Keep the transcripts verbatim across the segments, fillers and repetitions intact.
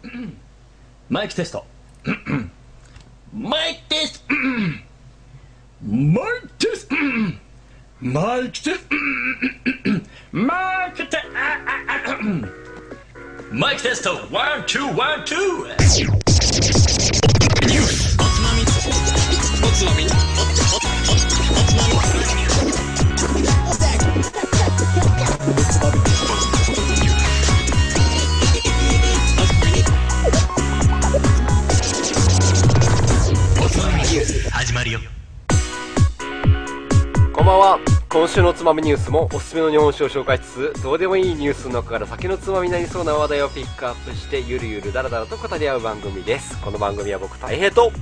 マイクテスト。マイクテスト。マイクテスト。マイクテスト。マイクテスト。マイクテスト。ワン、ツー、ワン、ツー。ニュース。おつまみ。おつまみ。おつまみ。おつまみ。始まるよ。 こんばんは。今週のつまみニュースもおすすめの日本酒を紹介しつつ、どうでもいいニュースの中から酒のつまみになりそうな話題をピックアップしてゆるゆるだらだらと語り合う番組です。この番組は僕大平と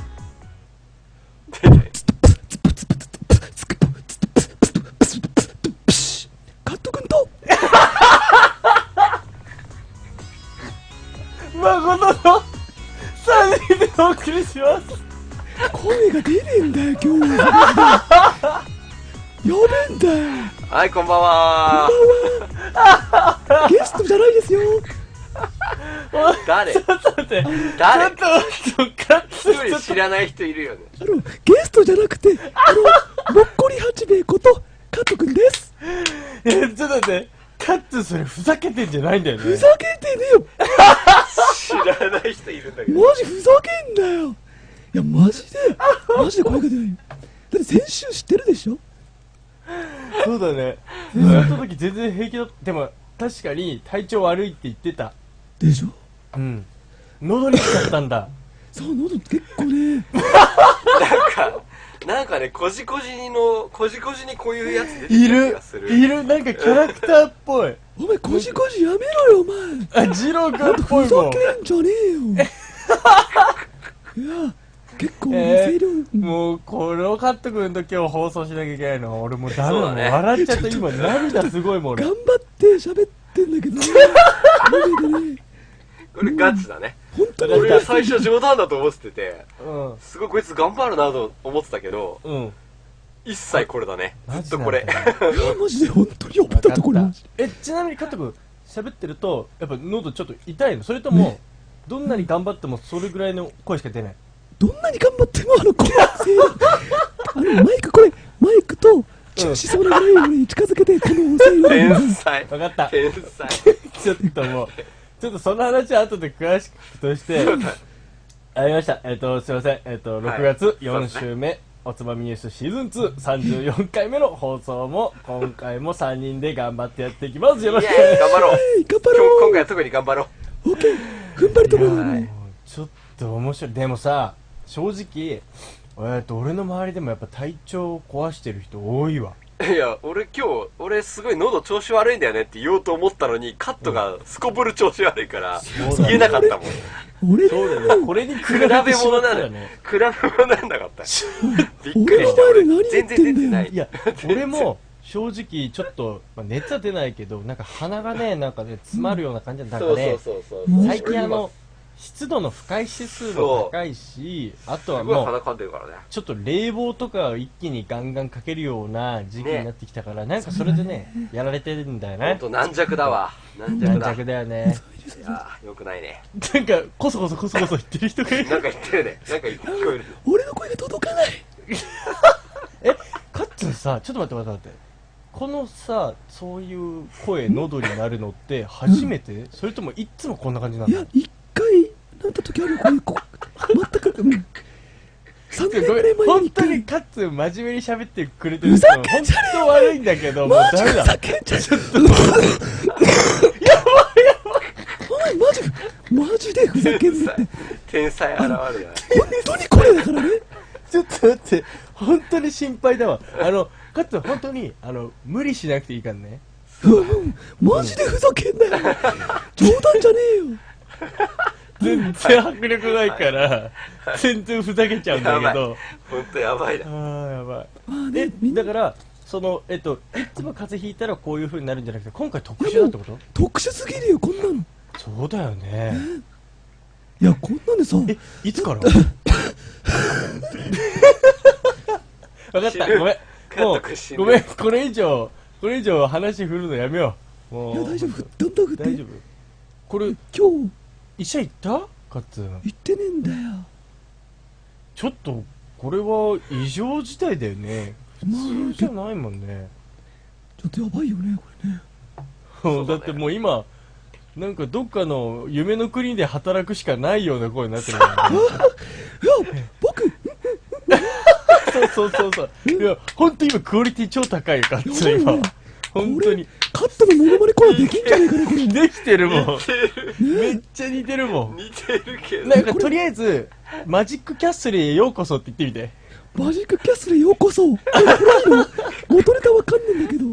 カット君と誠のさんにんでお送りします。 声が出ねえんだよ今日は。やべえんだよ。 はい、こんばんは。 ゲストじゃないですよ。 誰ちょっと待って誰ちょっと待ってカッツ一人知らない人いるよね。 あのゲストじゃなくてあのもっこり八兵衛ことカット君です。 えちょっと待ってカッツそれふざけてんじゃないんだよね。 ふざけてねえよ。 知らない人いるんだけど。 マジふざけんなよ。いやマジでマジで声が出ないよ。だって先週知ってるでしょ。 そうだね。先週の時全然平気だった。でも確かに体調悪いって言ってた。 でしょ。 うん喉に来ちゃったんだ。 そう喉結構ね。 なんかなんかね、こじこじのこじこじにこういうやつ出てきた気いるがする。 いるなんかキャラクターっぽい。 お前こじこじやめろよお前。 あジロー君っぽふざいもん。 けんじゃねえよ。いや結構え声量、 ー、もうこのカット君と今日放送しなきゃいけないの俺もうダメだもん、 そうだね笑っちゃった今涙すごいもん俺。 頑張って喋ってんだけどね。マジでねこれガチだね。 本当に俺最初冗談だと思ってて、 うんすごいこいつ頑張るなと思ってたけど、 うん一切これだね。ずっとこれ。 マジなんだいやマジで本当に酔ったところ。 えちなみにカット君喋ってるとやっぱ喉ちょっと痛いの？それとも、 ねどんなに頑張ってもそれぐらいの声しか出ない？ どんなに頑張ってもあの声あのマイクこれマイクとチューしそうなぐらい俺に近づけてこの声量天才。 分かった天才。 ちょっともうちょっとその話は後で詳しくとしてありました。えっ、とすいませんえっ、とろくがつよん週目、おつまみニュースシーズンツーさんじゅうよんかいめの放送も今回もさんにんで頑張ってやっていきます。よろしくお願いし頑張ろう。 はい頑張今日ろう。 今回は特に頑張ろう。 オッケー踏ん張りところだはいね。 ます。ちょっと面白い。でもさ正直えっと俺の周りでもやっぱ体調を壊してる人多いわ。 いや、俺今日、俺すごい喉調子悪いんだよねって言おうと思ったのに、カットがすこぶる調子悪いから、 そうだね言えなかったもん。 俺そうだよね。これに比比べべてしまっ物なんだたよね。 比べ物なんなかった。びっくりした。俺俺の前で何言全ってんだよ然出てない。 いや俺も正直ちょっと、まあ、熱は出ないけどなんか鼻がねなんかね詰まるような感じなんだそうそうね。 そうそう。 うん最近あの湿度の不快指数も高いし、あとはすごいもう鼻かんでるからね。 ちょっと冷房とかを一気にガンガンかけるような時期になってきたから、なんかそれでねやられてるんだよね。 ほんと軟弱だわ。軟弱だ。 軟弱だよね。 いやー、よくないね。 なんかこそこそこそこそ言ってる人がいる。 なんか言ってるね。なんか聞こえる。 俺の声が届かない。 えカッツンさちょっと待って待って待って、このさそういう声喉になるのって初めて、それともいっつもこんな感じないの？ や一回なった時あるよこういうこ全くうんさんねんぐらい前に本一回当にカッツン真面目に喋ってくれてるふざ本けんじゃねえよ当悪いんだけどもうマジふダメだ。 ざけんじゃねえ。お前マジマジでふざけんなって天才現るな。 本当にこれだからね。 ちょっと待って本当に心配だわ。あのカッツン本当にあの無理しなくていいからね。 うんマジでふざけんなよ。冗談じゃねえよ。 全然迫力ないから全然ふざけちゃうんだやばい。 けど。 ほんとやばいな。 あーやばい。 まあえねみんなだからそのえっといつも風邪ひいたらこういう風になるんじゃなくて今回特殊だってこと？ 特殊すぎるよこんなの。 そうだよね。 いやこんなんでさえいつから分かったごめんカもット君死ぬうごめんこれ以上これ以上話振るのやめよう。もういや大丈夫だんだん振って大丈夫これ今日医者行ったカツン。 言ってねえんだよ。 ちょっとこれは異常事態だよね。 ま普通じゃあないもんね。 ちょっとやばいよねこれね。 そうだねだってもう今なんかどっかの夢の国で働くしかないような声になってるもんね。 いや僕そうそうそうそう。いや本当今クオリティ超高いよカッツン今。本当にカットのモノマネ声できんじゃねえかなこれ。 できてるもん。 似てるめっちゃ似てるもん。 似てるけどなんかとりあえずマジックキャッスルへようこそって言ってみて。 マジックキャッスルへようこそ。えこれいいの？元ネタわかんねえんだけど。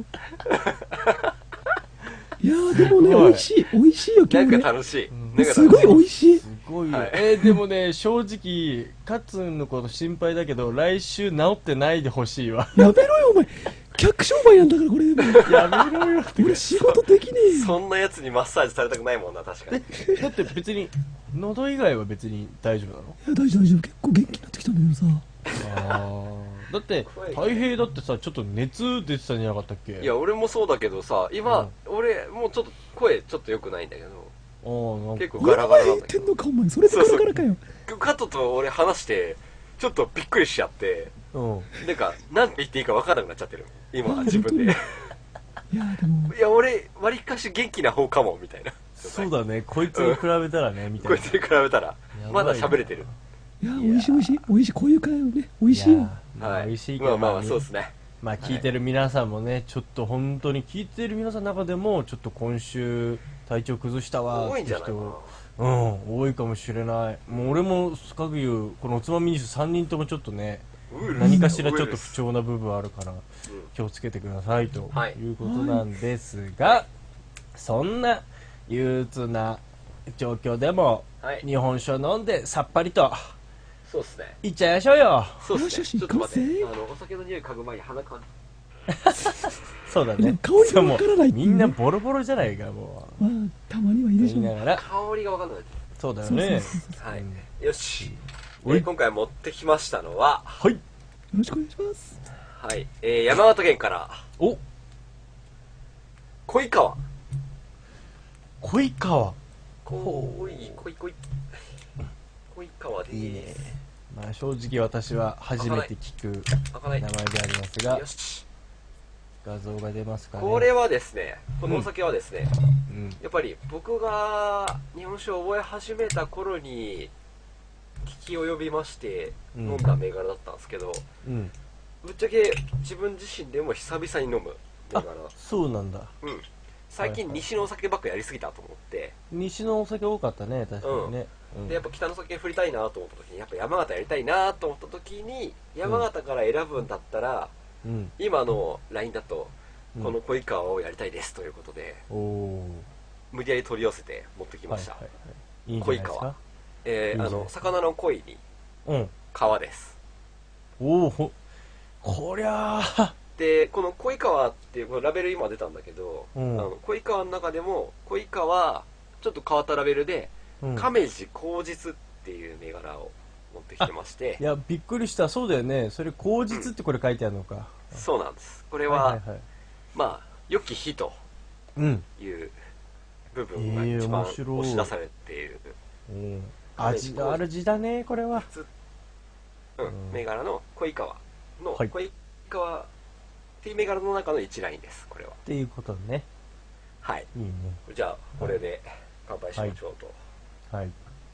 いやーでもね、 はい美味しい美味しいよ今なん日ね。 か楽しい、なんか楽しすごい美味しい。 すごいよ、 はいえーでもね正直カッツンのこと心配だけど来週治ってないでほしいわ。 やめろよお前。客商売なんだからこれ。 やめろよって俺仕事できねえよ。 そんなやつにマッサージされたくないもんな、確かに。 だって別に喉以外は別に大丈夫なの？ いや大丈夫大丈夫結構元気になってきたんだけどさ。 あだって太平だってさちょっと熱出てたんじゃなかったっけ？ いや、俺もそうだけどさ、今、俺、もうちょっと声ちょっと良くないんだけど、 あーなんか結構ガラガラなんだけど、 言ってんのかお前それでガラガラかよ。 カットと俺話して、ちょっとびっくりしちゃって、 うんなんか、なんて言っていいか分からなくなっちゃってる。今、自分で。いいやでもや、俺、わりかし元気な方かも、みたいな。 そうだねこいつに比べたらねみたいな。 こいつに比べたら、まだ喋れてる。 いや美味しい美味しい美味しいこういう会話ね美味しいよ。 まあはい。 美味しいけどまあまあまあ、 ねそうですね。 まあ聞いてる皆さんもね、ちょっと本当に聞いてる皆さんの中でもちょっと今週体調崩したわ多いんじゃないかな。 うん多いかもしれない。もう俺もかぐいうこのおつまみニュースさんにんともちょっとねウイルス何かしらちょっとウイルス不調な部分あるから気をつけてくださいとはいいうことなんですが、そんな憂鬱な状況でもはい。 日本酒を飲んでさっぱりとそうっすね。 いっちゃいましょうよ。 そうっすね。 よしよしちょっと待って。 行あの、お酒の匂い嗅ぐ前に鼻かんそうだね。 香りがわからないっていうねみんなボロボロじゃないかもう。 まあたまにはいいでしょう。 言いながら。 香りが分かんない。 そうだよそうそうね。 そうそうはいうん。 よし。えおいー今回持ってきましたのは、 はい。 よろしくお願いします。 はい。えー、山形県から、 お小井川。 濃い川。 こい、こいこい。小井川でいいねーす。。 まあ正直私は初めて聞く開かない。 名前でありますがよ、し。 画像が出ますかね。 これはですね、このお酒はですね、 うん。 やっぱり僕が日本酒を覚え始めた頃に聞き及びましてうん飲んだ銘柄だったんですけど、 うん。 ぶっちゃけ自分自身でも久々に飲む銘あ柄。、 そうなんだ。 うん。最近西のお酒ばっかやりすぎたと思って、 西のお酒多かったね、確かにね。うんでやっぱ北の酒に振りたいなと思った時にやっぱ山形やりたいなと思った時に山形から選ぶんだったら、 うん。 今の ライン だとうんこの小井川をやりたいですということで、 おお。 無理やり取り寄せて持ってきました、 はいはいはい。いいんじゃないですか。 えーあいいねの魚の鯉にうん。 川です。 おお、ほ、こりゃあ。 でこの小井川っていうこのラベル今出たんだけど、 うんあの小井川の中でも小井川ちょっと変わったラベルで、 うん亀治口実っていう銘柄を持ってきてましてい、や、びっくりした。そうだよね。それ、口実ってこれ書いてあるのか。 そうなんです。これこは、 はいはいはい。 まあ良き日とうん。 いう部分がえー一番面白い押し出されている、 うん。味がある字だね、これは。 うんうん銘柄の小井川の、 はい小井川っていう銘柄の中の一ラインですこれは。 っていうことね。 はい。 いいね。 じゃあこれで乾杯しましょうと。 はい。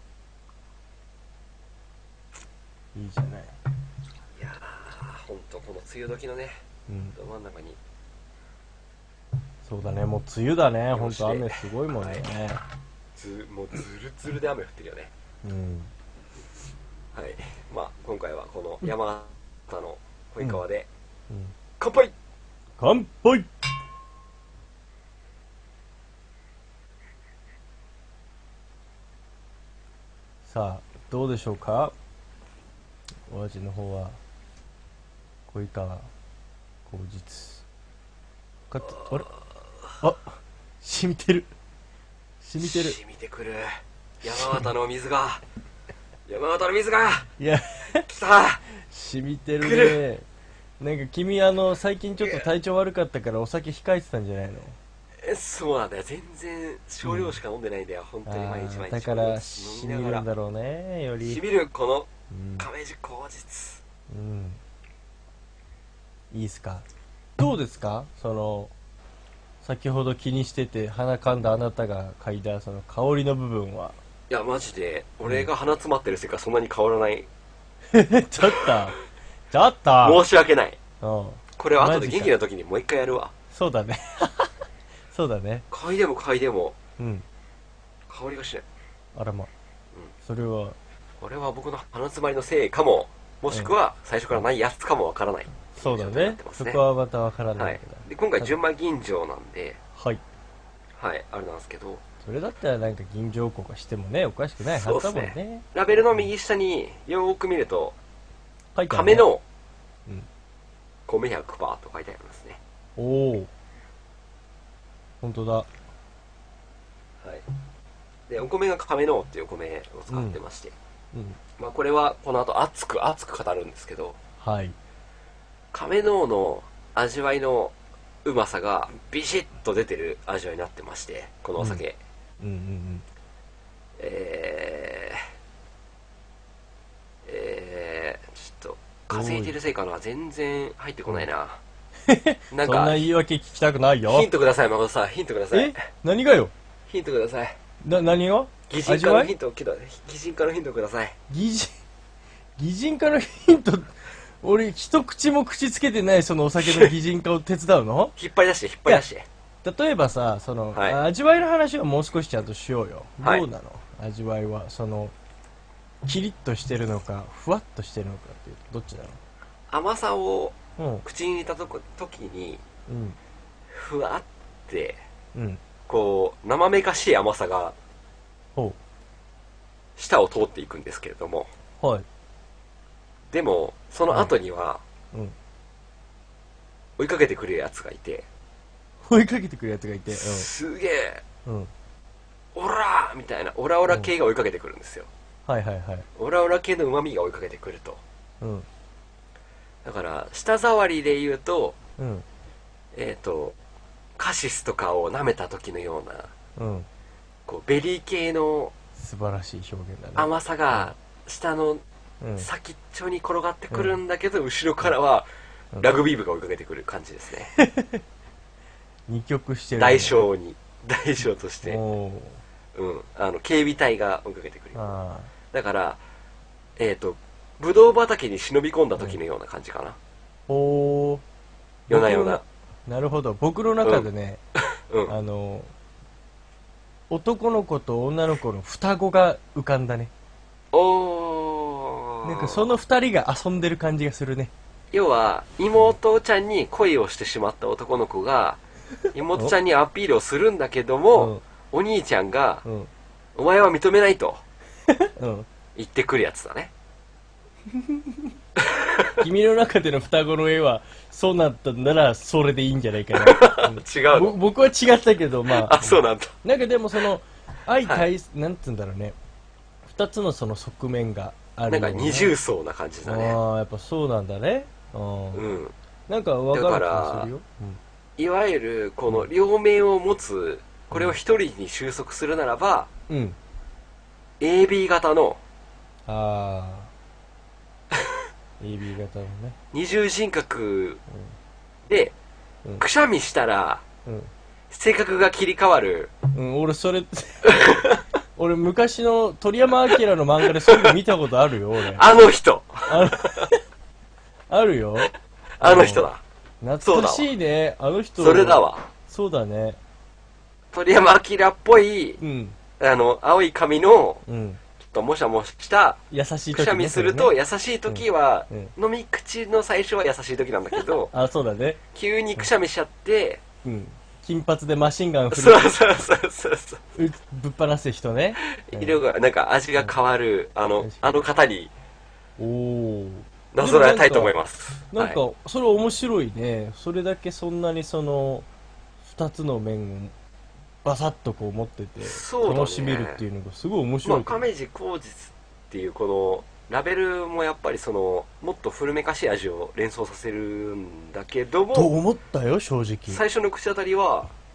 いいじゃない。 いやーほんとこの梅雨時のねうん。 ど真ん中にそうだね、もう梅雨だね。ほんとよし雨すごいもんね。 ずもうずるずるで雨降ってるよね。 うん。 はい。まあ今回はこの山形の小井川でうん。 乾杯。 乾杯。さあ、どうでしょうか、お味の方は。小井川口実かつあれあ染みてる染みてる。 染みてくる山形の水が山形の水がいや来た。 染みてる来ね。なんか君あの最近ちょっと体調悪かったからお酒控えてたんじゃないの？ えそうなんだよ。全然少量しか飲んでないんだよ、本当に毎日毎日。 だからしみるんだろうね、より。 しみるこのうん亀治口実。 うんいいっすか。どうですか、その先ほど気にしてて鼻かんだあなたが嗅いだその香りの部分は。 いやマジで俺が鼻詰まってるせいかそんなに変わらない。 ちょっとちょっと申し訳ない。 うんこれは後でマジか元気な時にもう一回やるわ。 そうだねそうだね。 嗅いでも嗅いでもうん香りがしない。 あらま、それはこれは僕の鼻詰まりのせいかも、もしくは最初からないやつかもわからない。 そうだ状態になねってますねそこはまたわからはないいけど、 で今回純米吟醸なんで、 はい、 はいあれなんですけど、 それだったらなんか吟醸香がしてもねおかしくないはずだもんそうっすね。 ラベルの右下によーく見ると書いてあるね亀のうん米 ひゃくパーセント と書いてありますね。 おお本当だ。 はいでお米が亀のっていうお米を使ってまして、 うんまあこれはこの後熱く熱く語るんですけど、 はい亀のの味わいのうまさがビシッと出てる味わいになってまして、このお酒、 うんうんえー、えー、ちょっと風邪ひいてるせいかな、全然入ってこないな。 うなんんかそんな言い訳聞きたくないよ。 ヒントください、誠さん、ヒントくださいえ。何がよ。 ヒントください。 な何が擬人味わい化のヒント、けど擬人化のヒントください。 擬人擬人化のヒント。俺一口も口つけてないそのお酒の擬人化を手伝うの？ 引っ張り出して引っ張り出して。 例えばさその、 はい味わいの話はもう少しちゃんとしようよ。 はいどうなの味わいは。そのキリッとしてるのかふわっとしてるのかっていうとどっちな甘さをの？ 口に入れたとこ時にうんふわってうんうんこう生めかしい甘さがほ舌を通っていくんですけれども、 うはいでもその後にはうん追いかけてくるやつがいて、 追いかけてくるやつがいてすげえうんうんオラーみたいなオラオラ系が追いかけてくるんですよ。 はいはいはいオラオラ系の旨味が追いかけてくると。 うんだから舌触りで言うとうんえっ、とカシスとかを舐めた時のようなうんこうベリー系の素晴らしい表現だね。 甘さが下のうん先っちょに転がってくるんだけど、後ろからはうんラグビー部が追いかけてくる感じですね。 二曲してるね。 代償に代償として、 おーうん、あの警備隊が追いかけてくる。 あだからえっ、とブドウ畑に忍び込んだ時のような感じかな。 ーおー夜な夜な。 なるほど。僕の中でね、 うんあの男の子と女の子の双子が浮かんだね。 おーなんかその二人が遊んでる感じがするね。 要は妹ちゃんに恋をしてしまった男の子が妹ちゃんにアピールをするんだけども、お兄ちゃんがうん 「お前は認めない」とうん言ってくるやつだね。 君の中での双子の絵はそうなったんならそれでいいんじゃないかな。うん違うの？ ぼ僕は違ったけどまああ、そうなんだ。 なんかでもその相は対、なんつうんだろうね、二つのその側面があるようなんか二重層な感じだね。 ああやっぱそうなんだね。うんうん。 なんか分かる気がするよ。 いわゆるこの両面を持つこれを一人に収束するならば、 うん、うん、 エービー 型のああエービー 型のね。 二重人格でうんくしゃみしたらうん性格が切り替わる。 うん、俺それ俺昔の鳥山明の漫画でそういうの見たことあるよ俺。 あの人ああるよ。 あの人だ。 懐かしいねあの人。 それだわ。 そうだね。 鳥山明っぽいうんあの青い髪のうんちょっともしゃもしした優しい時、ね、 くしゃみするとそれね優しい時はうん飲み口の最初は優しい時なんだけどあそうだね。 急にくしゃみしちゃってうん金髪でマシンガン振そうるそうそうそうそううぶっ放す人ね。 色がなんか味が変わるあのあの方におおなぞらえたいと思います。 なんか、 はいそれ面白いね。それだけそんなにその二つの面をバサッとこう持っててそうだね楽しめるっていうのがすごい面まあ、 白いと思う。 亀治口実っていうこのラベルもやっぱりそのもっと古めかしい味を連想させるんだけどとも、 思ったよ正直。 最初の口当たりは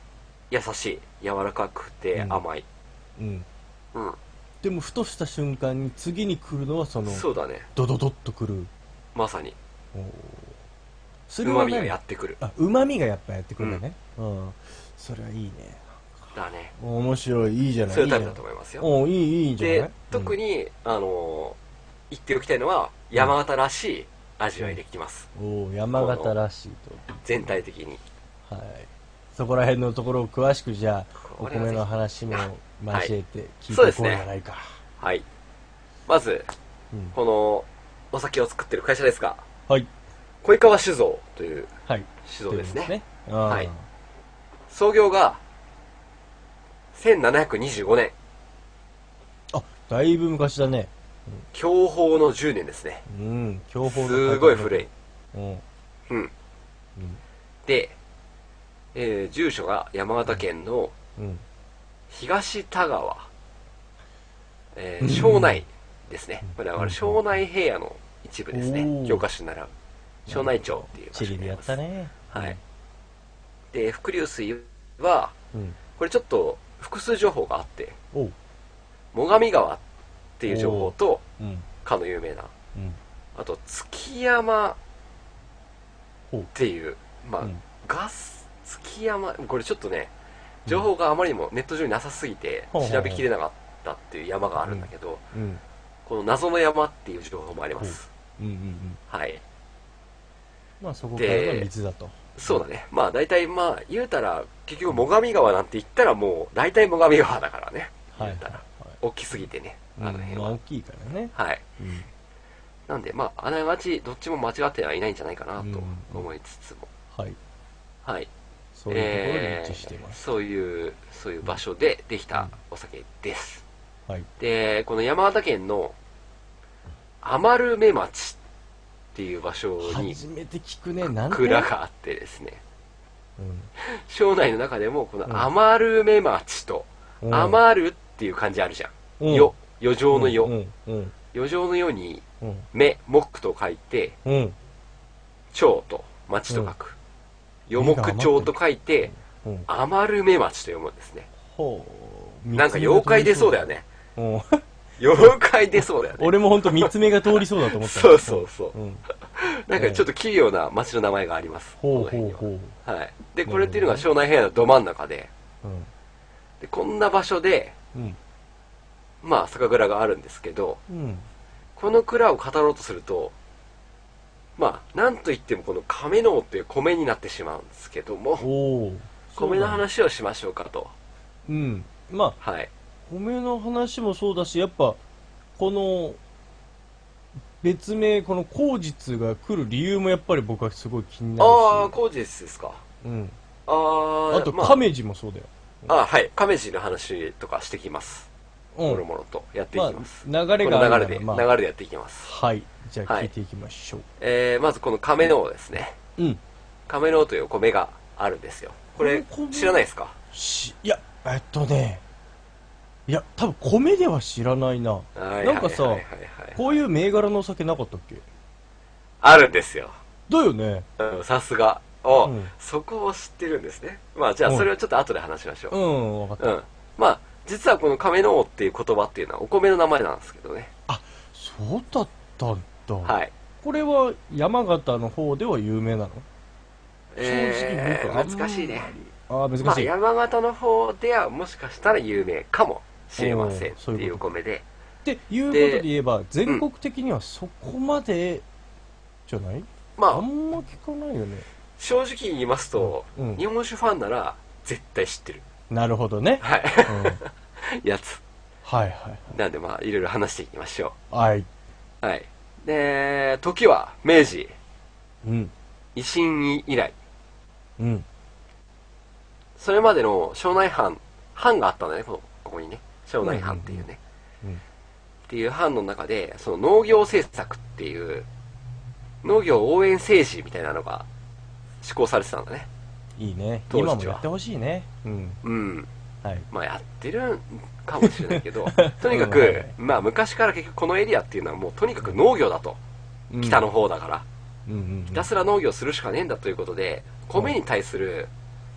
優しい、柔らかくて甘い。 うんうん。 でもふとした瞬間に次に来るのはそのそうだね。 ドドドッと来る、 まさに。 おーそれは何旨味がやってくる。 あ、旨味がやっぱやってくるんだね。うん。それはいいね。 だね。 面白い、いいじゃない。 そういうタイプだいと思いますよ。 おーいい、いいんじゃない。 で、特に、 に、あのー言っておきたいのは、山形らしい味わいできます。 おー山形らしい全体的に。 と。はい。そこら辺のところを詳しくじゃあ、おこれはぜひ米の話も交えて聞いていこうじそうですねゃないか。 はい。まず、 うんこのお酒を作ってる会社ですが、 はい。 小井川酒造というはい。 酒造ですね。 あーはい創業がせんななひゃくにじゅうごねん、 あ、だいぶ昔だね。 享保のじゅうねんですね。 うん、享保のすごい古い。 うん。 うん。で、えー住所が山形県のうん。 東田川、えー庄内ですね。これは庄内平野の一部ですね。 おー教科書に習う庄内町っていう場所チリでやっになります。 たね。 はい。で、伏流水は、 うん。 これちょっと複数情報があって、 おう。 最上川っていう情報と、 うん。 かの有名な、 うん。 あと月山ほうっていう、まあ、 うんガス、月山、これちょっとね、情報があまりにもネット上になさすぎて、 ほうほうほう調べきれなかったっていう山があるんだけど、 うん。 この謎の山っていう情報もあります。 うんうんうん。 はい。 まあそこからが水だと。 そうだね。まあ大体まあ言うたら、結局最上川なんて言ったらもう大体最上川だからね。 はい言うたら。 はい大きすぎてね。あの辺まあは。 大きいからね。 はい。 うん。 なんでまああながちどっちも間違ってはいないんじゃないかなとうん思いつつも。 はい。 はい。 そういうところで一致しています。 えーそういう、そういう場所でできたお酒です。 はい。 で、この山形県の余目町っていう場所に初めて聞くね。なんて。 蔵があってですね、 うん。 庄内の中でもこの余目町と、 うん余るっていう漢字あるじゃん。 うんよ、余剰のうよ。 んうん余剰のよに、 うん目、木と書いて、 うん町と町と書く。余木町と書いて、 うん。 余目町と読むんですね。 ほう。 なんか妖怪出そうだよね。 うん。 妖怪出そうだよね。 俺も本当三つ目が通りそうだと思った。 そうそうそう。 うん。 なんかちょっと奇妙な町の名前があります。 ほうこの辺ほうにほう。 ははい。で、これっていうのが庄内平野のど真ん中で、 うん。 でこんな場所で、 うん。 まあ酒蔵があるんですけど、 うん。 この蔵を語ろうとすると、まあ、なんといってもこの亀の尾という米になってしまうんですけども、 おお。 米の話をしましょうかと。 うん。まあ、 はい。 米の話もそうだし、やっぱ、この、別名、この口実が来る理由もやっぱり僕はすごい気になるし。 ああ、工事ですか。 うん。 ああ、 あと、 まあ、 亀治もそうだよ。 あはい。亀治の話とかしてきます。 うんもろもろとやっていまきます。 あ、流れこがあの流れで、 るならまあ、 流れでやっていきます。 はい。じゃあはい聞いていきましょう。 えー、まずこの亀の尾ですね。 うん。 亀の尾というお米があるんですよ。これこの米知らないですか？ し、いや、えっとね、いや、多分米では知らないな。 はいなんかさはいはいはいはいこういう銘柄のお酒なかったっけ？ あるんですよ。 だよね。 うん、さすが。お、 うんそこを知ってるんですね。まあじゃあそれをちょっと後で話しましょう。 うん、わかった。 うん。まあ、実はこの亀の尾っていう言葉っていうのはお米の名前なんですけどね。 そうだったんだ。 はい。 これは山形の方では有名なの？ えー、 正直僕あんまり難しいね。 ああ、難しい。 まあ山形の方ではもしかしたら有名かもしれませんおーっていうお米で。 っていうことで言えば、全国的にはそこまで、じゃない？ まあ、 あんま聞かないよね。 正直に言いますと、 うん日本酒ファンなら絶対知ってる。 なるほどね。 はい。 うん、はいやつ。 はいなんでまあ、いろいろ話していきましょはい。はい。 う。はい。で、時は明治、 うん。 維新以来。 うん。 それまでの庄内藩、藩があったんだね、この、ここにね。庄内藩っていうね。 うんうんっていう藩の中で、その農業政策っていう、農業応援政治みたいなのが施行されてたんだね。 いいね。 当時は今もやってほしいね。うん。 うん。 はい。 まあやってるんかもしれないけど、とにかく、 うんはいはいまあ昔から結局このエリアっていうのはもうとにかく農業だと。 うん北の方だから。 うんうんうんひたすら農業するしかねえんだということで、米に対する、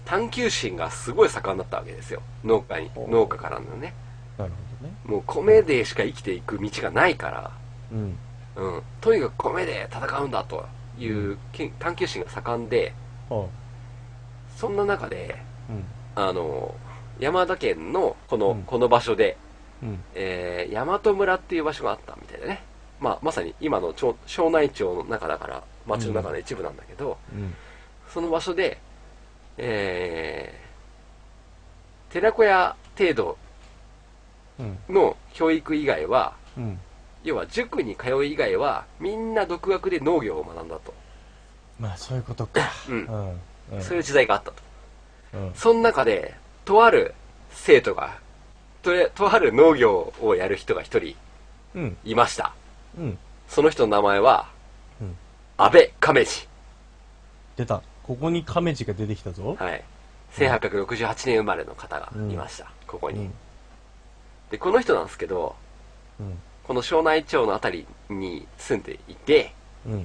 探求心がすごい盛んだったわけですよ、農家に農家からのね。 なるほどね。 もう米でしか生きていく道がないから、 うんうん、とにかく米で戦うんだというけん探求心が盛んで、 はそんな中であうんあの山田県のこの,、 うんこの場所で、 うんえー、大和村っていう場所があったみたいでね、まあ、まさに今の町庄内町の中だから町の中の一部なんだけど、 うんその場所で、えー、寺子屋程度うんの教育以外は、 うん要は塾に通う以外はみんな独学で農業を学んだと、 まあそういうことか。 うんうんうんそういう時代があったと。 うんその中でとある生徒がととある農業をやる人が一人うんいました。 うんその人の名前は、 うん安倍亀次。 出た。ここに亀次が出てきたぞ。 はい。せんはっぴゃくろくじゅうはちねん生まれの方がいました。ここに、 うんで、この人なんですけど、 うんこの庄内町のあたりに住んでいて、 うん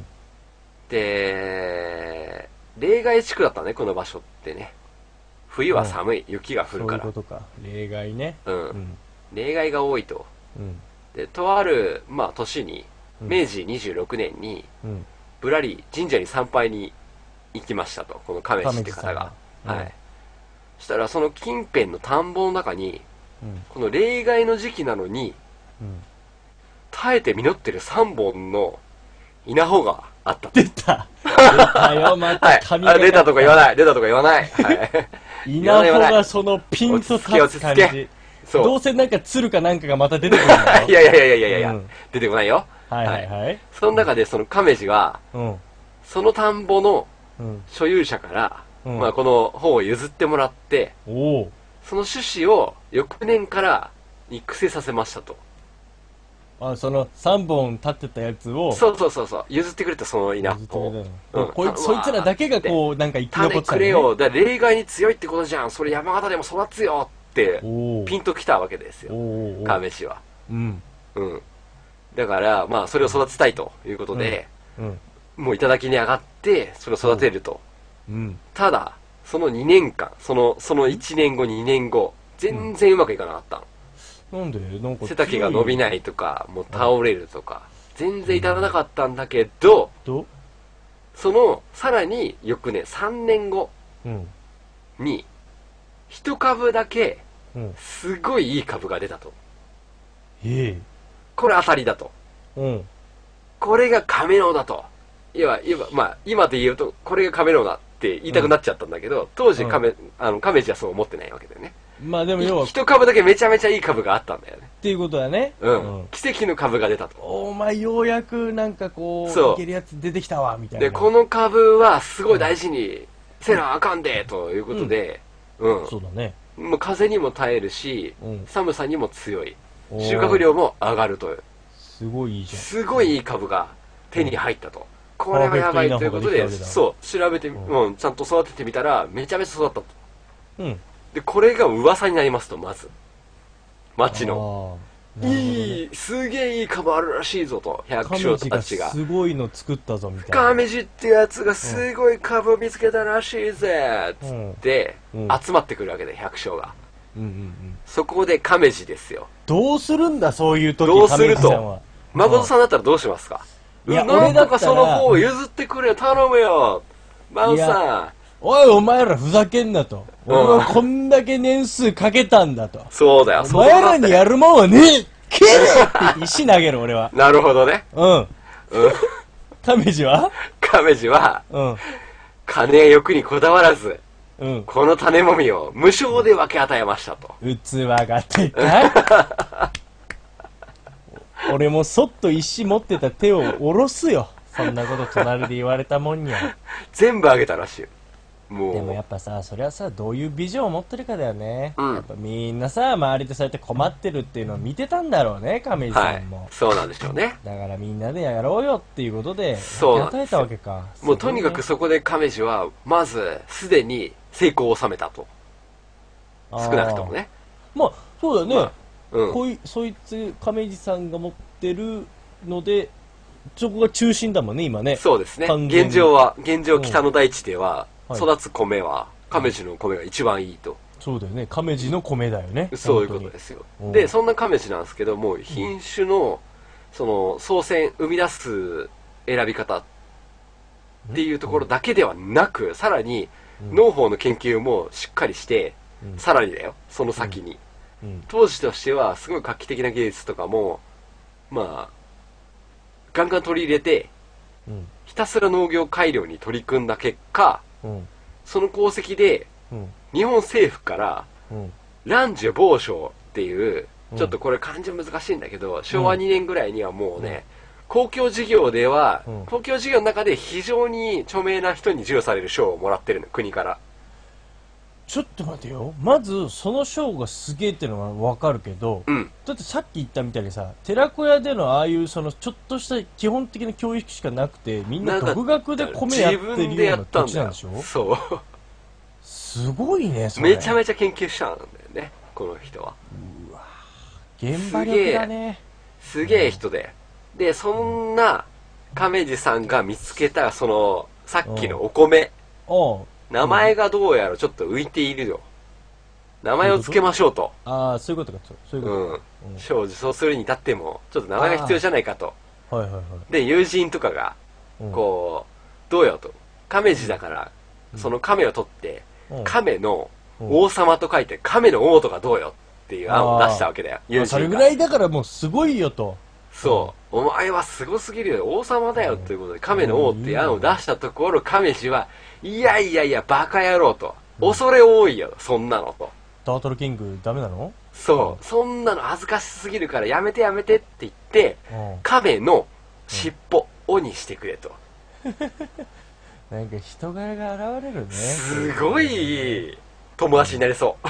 で、例外地区だったね、この場所ってね。冬は寒い、雪が降そういるから。 うことか。例外ね。 うんうん例外が多いと。 うんで、とある、まあ、年に、 うん明治にじゅうろくねんに、 うんぶらり神社に参拝に行きましたと、この亀次って方が。 亀次さんがはい。そしたら、その近辺の田んぼの中に、 うんこの例外の時期なのに、 うん耐えて実ってるさんぼんの稲穂があったと。 出た出たよ、まはたい。 髪があ出たとか言わない。出たとか言わない。はい。 稲穂がそのピンと立つ感落ち着け落ち着じ。 そう。 どうせなんか鶴かなんかがまた出てくるんだよ。 いやいやいやいやいやいや、 うん出てこないよ。 はいはいはい。 その中でその亀次は、 うん。 その田んぼのうん。 所有者から、 うんまあこの本を譲ってもらって、 おお。 その種子を翌年から育成させましたと。 あ、そのさんぼん立ってたやつを。 そうそうそうそう。譲ってくれたその稲譲ってくれ穂たの。 うんこいそいつらだけがこう、なんか生き残種ってたのね。 くれよ。だから例外に強いってことじゃん。それ山形でも育つよって、 おお。 ピンときたわけですよ。 おお。 亀氏は。 うん。 うん。だから、まあ、それを育てたいということで、 うん。 もう頂に上がって、それを育てると。 うん。 ただ、そのにねんかん、その、そのいちねんご、にねんご、全然うまくいかなかったの。 なんでなんか。 背丈が伸びないいとか、もう倒れるとか、全然至らなかったんだけど、 とその、さらに翌年、さんねんごうん。 に、一株だけ、 うん。 すごいいい株が出たと。 えこれ当たりだと。 え。うん。 これが亀のだと。いわ、いわ、まあ、今で言うと、これが亀のだって言いたくなっちゃったんだけど、当時亀、あの、亀地はそう思ってないわけだよね。 まあでも要は、っ一株だけめちゃめちゃいい株があったんだよね。 ていうことだね。 うん。奇跡の株が出たと。 お前ようやくなんかこう、 そういけるやつ出てきたわ、みたいな。 で、この株はすごい大事にせなあかんで、ということで、うん。 そうだね。 もう風にも耐えるし、 うん寒さにも強い。 おー収穫量も上がるという。 すごいいいじゃん。 すごいいい株が手に入ったと。これはやばいということで、 パーフェクト稲穂ができたわけだそう、調べて、うん、ちゃんと育ててみたら、めちゃめちゃ育ったと。 うん。 で、これが噂になりますと、まず。町の。 あーなるほどねいい、すげえいい株あるらしいぞと、百姓亀治がたちが。 すごいの作ったぞみたいな。 亀治ってやつがすごい株を見つけたらしいぜつってうん集まってくるわけで、百姓が。 うんうんうん。 そこで亀治ですよ。 どうするんだ、そういう時、 どうすると亀治さんは。 誠さんだったらどうしますか？ いやなん俺だったらとかその方を譲ってくれよ、頼むよ。バウさん。 おい、お前らふざけんなと。 うん俺はこんだけ年数かけたんだと。 そうだよ、 おそうだって前らにやるもんはねえけれって石投げる、俺は。 なるほどね。 うん。 うん。 亀治は亀治は、 うん。 金や欲にこだわらず、 うん。 この種もみを無償で分け与えましたと。 器がでかい。俺もそっと石持ってた手を下ろすよ。そんなこと隣で言われたもんには。 全部あげたらしいよ。もう。 でもやっぱさ、それはさ、どういうビジョンを持ってるかだよね。 うんやっぱみんなさ、周りでそうやって困ってるっていうのを見てたんだろうね、亀井はいさんも。。 そうなんでしょうね。 だからみんなでやろうよっていうことで、 そうなんですよ与えたわけか。 もうとにかくすそこで亀治は、まず、すでに成功を収めたと。 ごいね少なくとも。ね。 あーまあ、そうだよね。 まあうん。 こいそいつ、亀治さんが持ってるので、そこが中心だもんね、今ね。 そうですね。 完全に現状は、現状北の大地では、 はい育つ米は亀治の米が一番いいと。 そうだよね。亀治の米だよね。 そういうことですよ。 うんで、そんな亀治なんですけども、品種の、その、創選、生み出す選び方っていうところだけではなく、さらに、農法の研究もしっかりして、 うんさらにだよ、その先に。 うん。 当時としては、すごい画期的な技術とかも、まあ、ガンガン取り入れて、 うん。 ひたすら農業改良に取り組んだ結果、 うん。 その功績で、 うん。 日本政府から、 うん。 蘭寿坊賞っていう、 うんちょっとこれ漢字難しいんだけど、昭和にねんぐらいにはもうね、公共事業では、 うん公共事業の中で非常に著名な人に授与される賞をもらってるの、国から。 ちょっと待てよ。まず、その賞がすげえってのはわかるけど、 うん。 だってさっき言ったみたいにさ、寺子屋でのああいうそのちょっとした基本的な教育しかなくて、みんな独学で米やって自分るでやったような土んだよ。 地なんでしょ？ そすごいね、 う。 それ。 めちゃめちゃ研究したんだよね、この人は。 現場力だね。 すげえ人で。で、そんな亀治さんが見つけた、その、さっきのお米。 おう。 名前がどうやらちょっと浮いているよ。名前を付けましょうと。 ああ、そういうことか、そういううん。 ことか。 賞を受賞するに至っても、ちょっと名前が必要じゃないかと。 うんはいはいはい。 で、友人とかが、 うんこう、どうよと。亀治だから、その亀を取って、 うん亀の王様と書いて、亀の王とかどうよっていう案を出したわけだよ。友まあそれ人が。 ぐらいだからもうすごいよと。 そう。お前はすごすぎるよ。王様だよ。ということで、亀の王っていう案を出したところ、亀治は、いやいやいや、バカ野郎と。恐れ多いよ。そんなのと。 タートルキングダメなの？ そう。そんなの恥ずかしすぎるからやめてやめてって言って、 うん亀の尻尾をにしてくれと。 なんか人柄が現れるね。 すごい友達になりそう。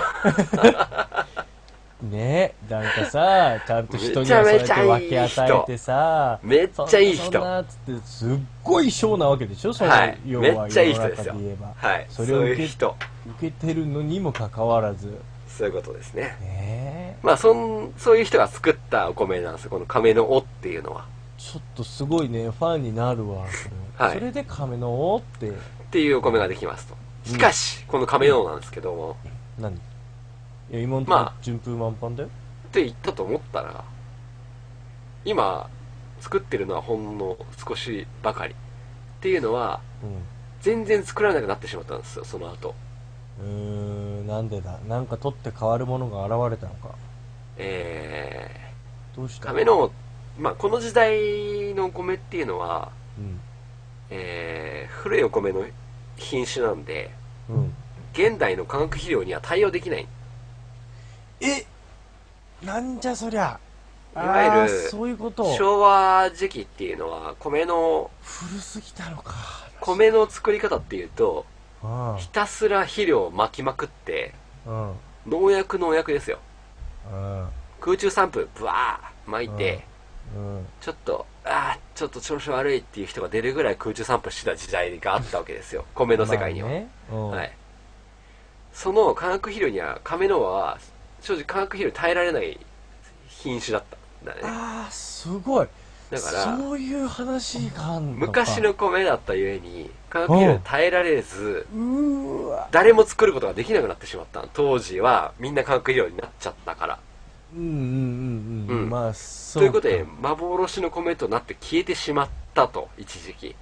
ねなんかさ、ちゃんと人にはそうやって分け与えてさ、 めっちゃいい人そんなそんなっつってすっごい賞なわけでしょ、その、 はい要はめっちゃいい人ですよ世の中で言えば。 はい。 そそうれを受けいう人。 受けてるのにもかかわらず。 そういうことですね。 ねまあ、そん、そういう人が作ったお米なんですよ。この亀の尾っていうのは。 ちょっとすごいね、ファンになるわ。それ,、 はいそれで亀の尾って、 っていうお米ができますと。しかし、この亀の尾なんですけども、 何いや、今のところまあ順風満帆だよ。 って言ったと思ったら、今、作ってるのはほんの少しばかり。っていうのは、全然作られなくなってしまったんですよ、その後。 うん。うーん、なんでだ。なんか取って変わるものが現れたのか。 えー、 どうした亀の尾、まあ、この時代のお米っていうのは、 うん。 えー、古いお米の品種なんで、 うん。 現代の化学肥料には対応できない。 えなんじゃそりゃ。 いわゆるあーそういうこと。 昭和時期っていうのは、米の、 古すぎたのか。 米の作り方っていうと、 あひたすら肥料を巻きまくって、 あ。うん。 農薬農薬ですよ。 うん。 空中散布、ブワー巻いて、 うん。 ちょっと、あーちょっと調子悪いっていう人が出るぐらい空中散布してた時代があったわけですよ。米の世界には。 まあねうんはい。その化学肥料には、亀の輪は、正直化学肥料に耐えられない品種だったんだね。 ああ、すごい。 だからそういう話があんのか。 昔の米だったゆえに、化学肥料に耐えられず、 うーわ。 誰も作ることができなくなってしまったの。当時はみんな化学肥料になっちゃったから。 うんうんうんうん。 うんまあ、そうか。 ということで、幻の米となって消えてしまったと、一時期。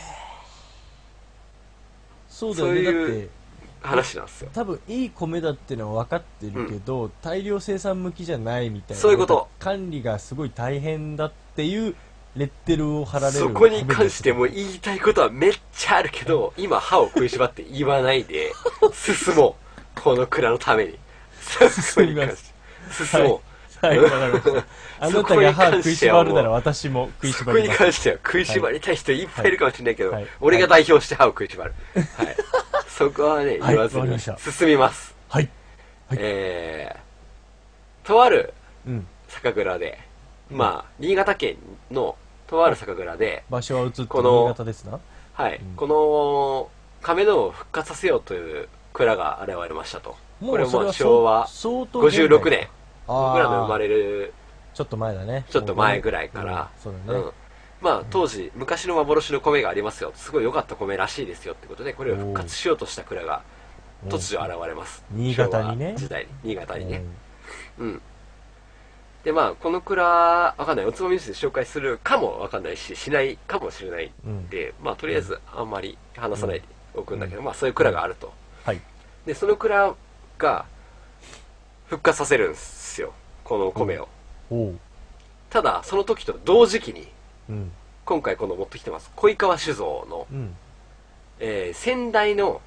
そうだよね。 そういうだって、 話なんですよ。 多分いい米だってのは分かってるけど、大量生産向きじゃないみたいな。 そういうこと管理がすごい大変だっていうレッテルを貼られる。 そこに関しても言いたいことはめっちゃあるけど、今歯を食いしばって言わないで、進もう。この蔵のために。そこに関して進もう。 はい、わかりました。あなたが歯食いしばるなら私も食いしそこばります。 に関しては食いしばりたい人いっぱいいるかもしれないけど、 はい俺が代表して歯を食いしばる。はい。そこはね、 はい言わずにわかりました進みます。 はい。はいえー、とあるうん。 酒蔵で、まあ、新潟県のとある酒蔵で、 場所は移ってこの新潟ですな。 はい、 うんこの亀のを復活させようという蔵が現れましたと。これも昭和相当ごじゅうろくねん、 あ僕らの生まれれるちょっと前だね。 ちょっと前ぐらいから、 うんそうだね。 うん、まあ当時昔の幻の米がありますよ、すごい良かった米らしいですよってことでこれを復活しようとした蔵が突如現れます。 新潟にね昭和時代に新潟にね、うん、うん、でまあこの蔵わかんない、おつまみニュースで紹介するかもわかんないししないかもしれないんで、うん、まあとりあえずあんまり話さないでおくんだけど、うん、まあそういう蔵があると、 はい、 でその蔵が復活させるんですよ、この米を、うん、ただその時と同時期に、うん、今回この持ってきてます小井川酒造の、うん、えー、先代の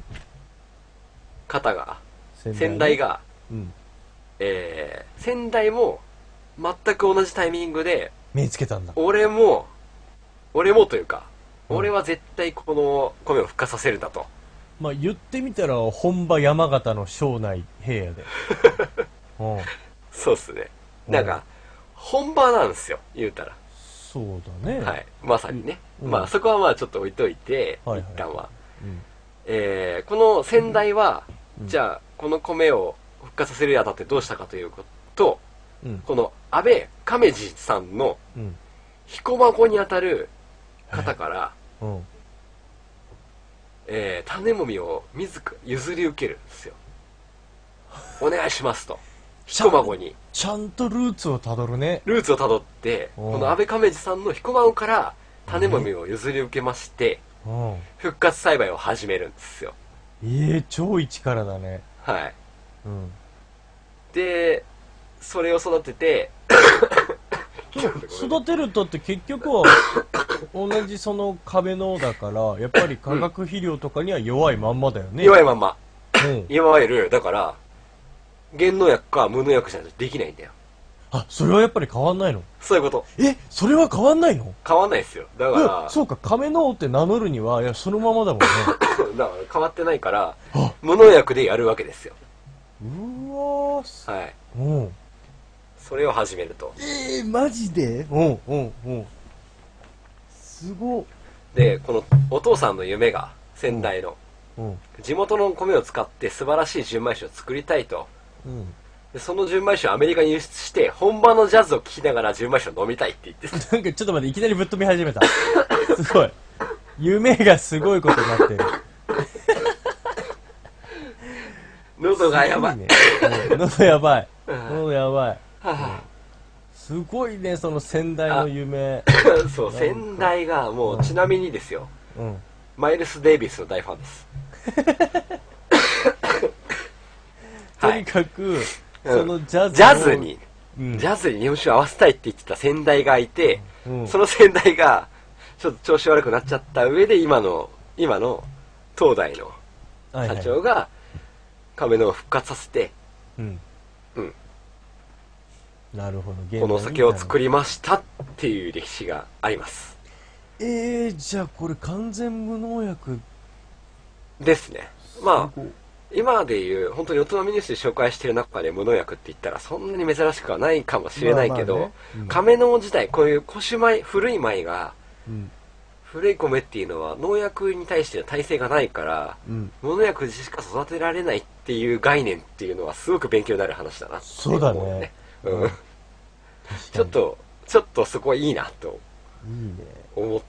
方が、うん、先代が、うん、えー、先代も全く同じタイミングで目つけたんだ。 俺も俺もというか、うん、俺は絶対この米を復活させるんだと。 まあ言ってみたら本場山形の庄内平野でうん、 そうっすね、なんか本場なんですよ言うたら。 そうだね、 はい、まさにね、うん、まあそこはまあちょっと置いといて、はいはい、一旦は、うん、えー、この先代は、うん、じゃあこの米を復活させるにあたってどうしたかというと、うん、この安倍亀治さんの彦孫にあたる方から、うん、えー、種もみを自ら譲り受けるんですよ。お願いしますと、彦孫にちゃんとルーツをたどるね。 ルーツをたどってこの安倍亀治さんの彦孫から種もみを譲り受けまして復活栽培を始めるんですよ。 ええー、超一からだね。 はい、うん、でそれを育てて育てるとって結局は同じその壁のだからやっぱり化学肥料とかには弱いまんまだよね、 うん、弱いまんま、うん、いわゆるだから原農薬か無農薬じゃないとできないんだよ。 あ、それはやっぱり変わんないの？ そういうこと。 え、それは変わんないの？ 変わんないですよ。だからそうか、亀の王って名乗るにはいやそのままだもんねだから変わってないから無農薬でやるわけですよ。 うわー、 はい、うん、それを始めると。 えー、マジで？うんうんうん、すごっ。 でこのお父さんの夢が先代の、うんうん、地元の米を使って素晴らしい純米酒を作りたいと、うん、でその純米酒をアメリカに輸出して本場のジャズを聴きながら純米酒を飲みたいって言ってなんかちょっと待って、いきなりぶっ飛び始めたすごい夢がすごいことになってる喉がやばい、 ね、喉やばい喉やばい、うん、すごいねその先代の夢そう先代がもう、うん、ちなみにですよ、うん、マイルス・デイビスの大ファンですとにかく、はい、そのジャズジャズに、うん、ジャズに日本酒を合わせたいって言ってた先代がいて、うん、その先代がちょっと調子悪くなっちゃった上で今の今の東大の社長が亀のを復活させて、うんうん、 なるほど、 このお酒を作りましたっていう歴史があります。 えー、じゃあこれ完全無農薬ですね。まあ今でいう本当におつまみニュースで紹介している中で無農薬って言ったらそんなに珍しくはないかもしれないけど、まあまあね、うん、亀の自体こういう古酒米古い米が、うん、古い米っていうのは農薬に対しての耐性がないから、うん、無農薬でしか育てられないっていう概念っていうのはすごく勉強になる話だなって思うね。 そうだね、 うん、ちょっとちょっとそこはいいなと思って、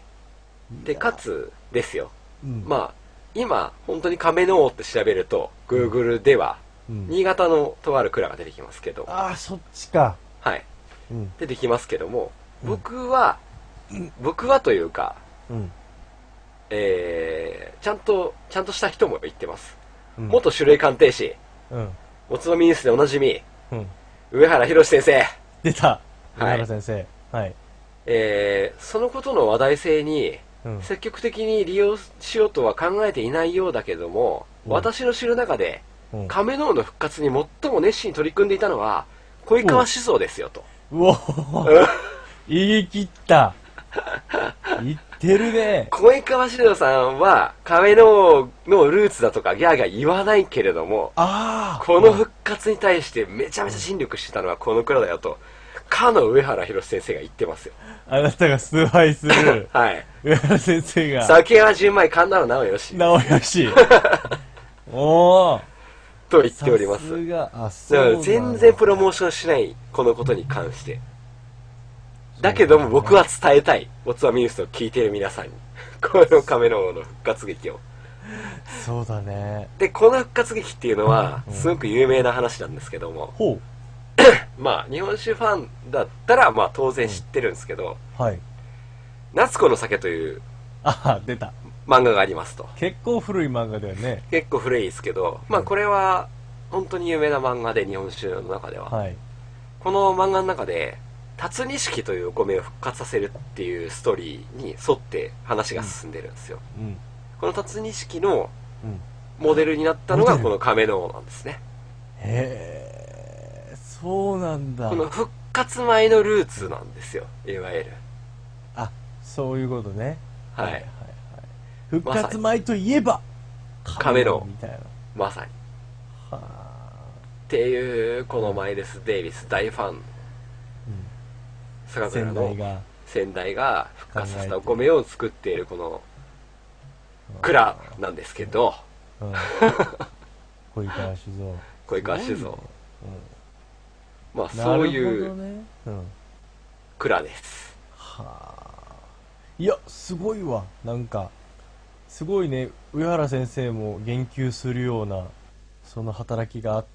いいね、でかつですよ、うん、まあ今本当に亀の王って調べると Google では、うん、新潟のとある蔵が出てきますけど、 ああそっちか、 はい、うん、出てきますけども、僕は、うん、僕はというか、うん、えー、ちゃんとちゃんとした人も言ってます、うん、元種類鑑定士、うん、おつまみニュースでおなじみ、うん、上原宏先生出た、上原先生、はい、はい、 えー、そのことの話題性にうん、積極的に利用しようとは考えていないようだけども、うん、私の知る中で、うん、亀の王の復活に最も熱心に取り組んでいたのは小井川酒造ですよと。 うお言い切った言ってるね。 小井川酒造さんは亀の王のルーツだとかギャーギャー言わないけれども、あこの復活に対してめちゃめちゃ尽力してたのはこの蔵だよとかの上原宏先生が言ってますよ。 あなたが崇拝するはい上原先生が酒は純米勘ならなおよしなおよしおーと言っております。 さすが、あ、そうなんだ。 全然プロモーションしないこのことに関してだけども僕は伝えたい、おつまみニュースを聞いている皆さんにこの亀の王の復活劇をそうだね。 で、この復活劇っていうのは、 うんすごく有名な話なんですけども、 ほまあ、日本酒ファンだったら、まあ、当然知ってるんですけど、 う。はい。 夏子の酒というあ、出た。 漫画がありますと。 結構古い漫画だよね。 結構古いですけど、まあ、これは、本当に有名な漫画で、日本酒の中では。 はい。 この漫画の中で、辰錦というお米を復活させるっていうストーリーに沿って話が進んでるんですよ。 うん。 この辰錦のうん。 モデルになったのがモデルこの亀の王なんですね。 へえ、そうなんだ。 この復活米のルーツなんですよ、いわゆる。 あ、そういうことね。 はいはいはい。復活米といえば、 亀のみたいな。 まさに。 はあ。 っていう、このマイルス・デイビス大ファン、酒蔵先の代が。 先代が復活させたお米を作っているこの蔵なんですけど、 うん。小井川酒造。 小井川酒造。 すごいねまあうん。 そういなるほどうね。うん。 蔵です。 はあ。いや、すごいわ。なんか、すごいね、上原先生も言及するような、その働きがあって、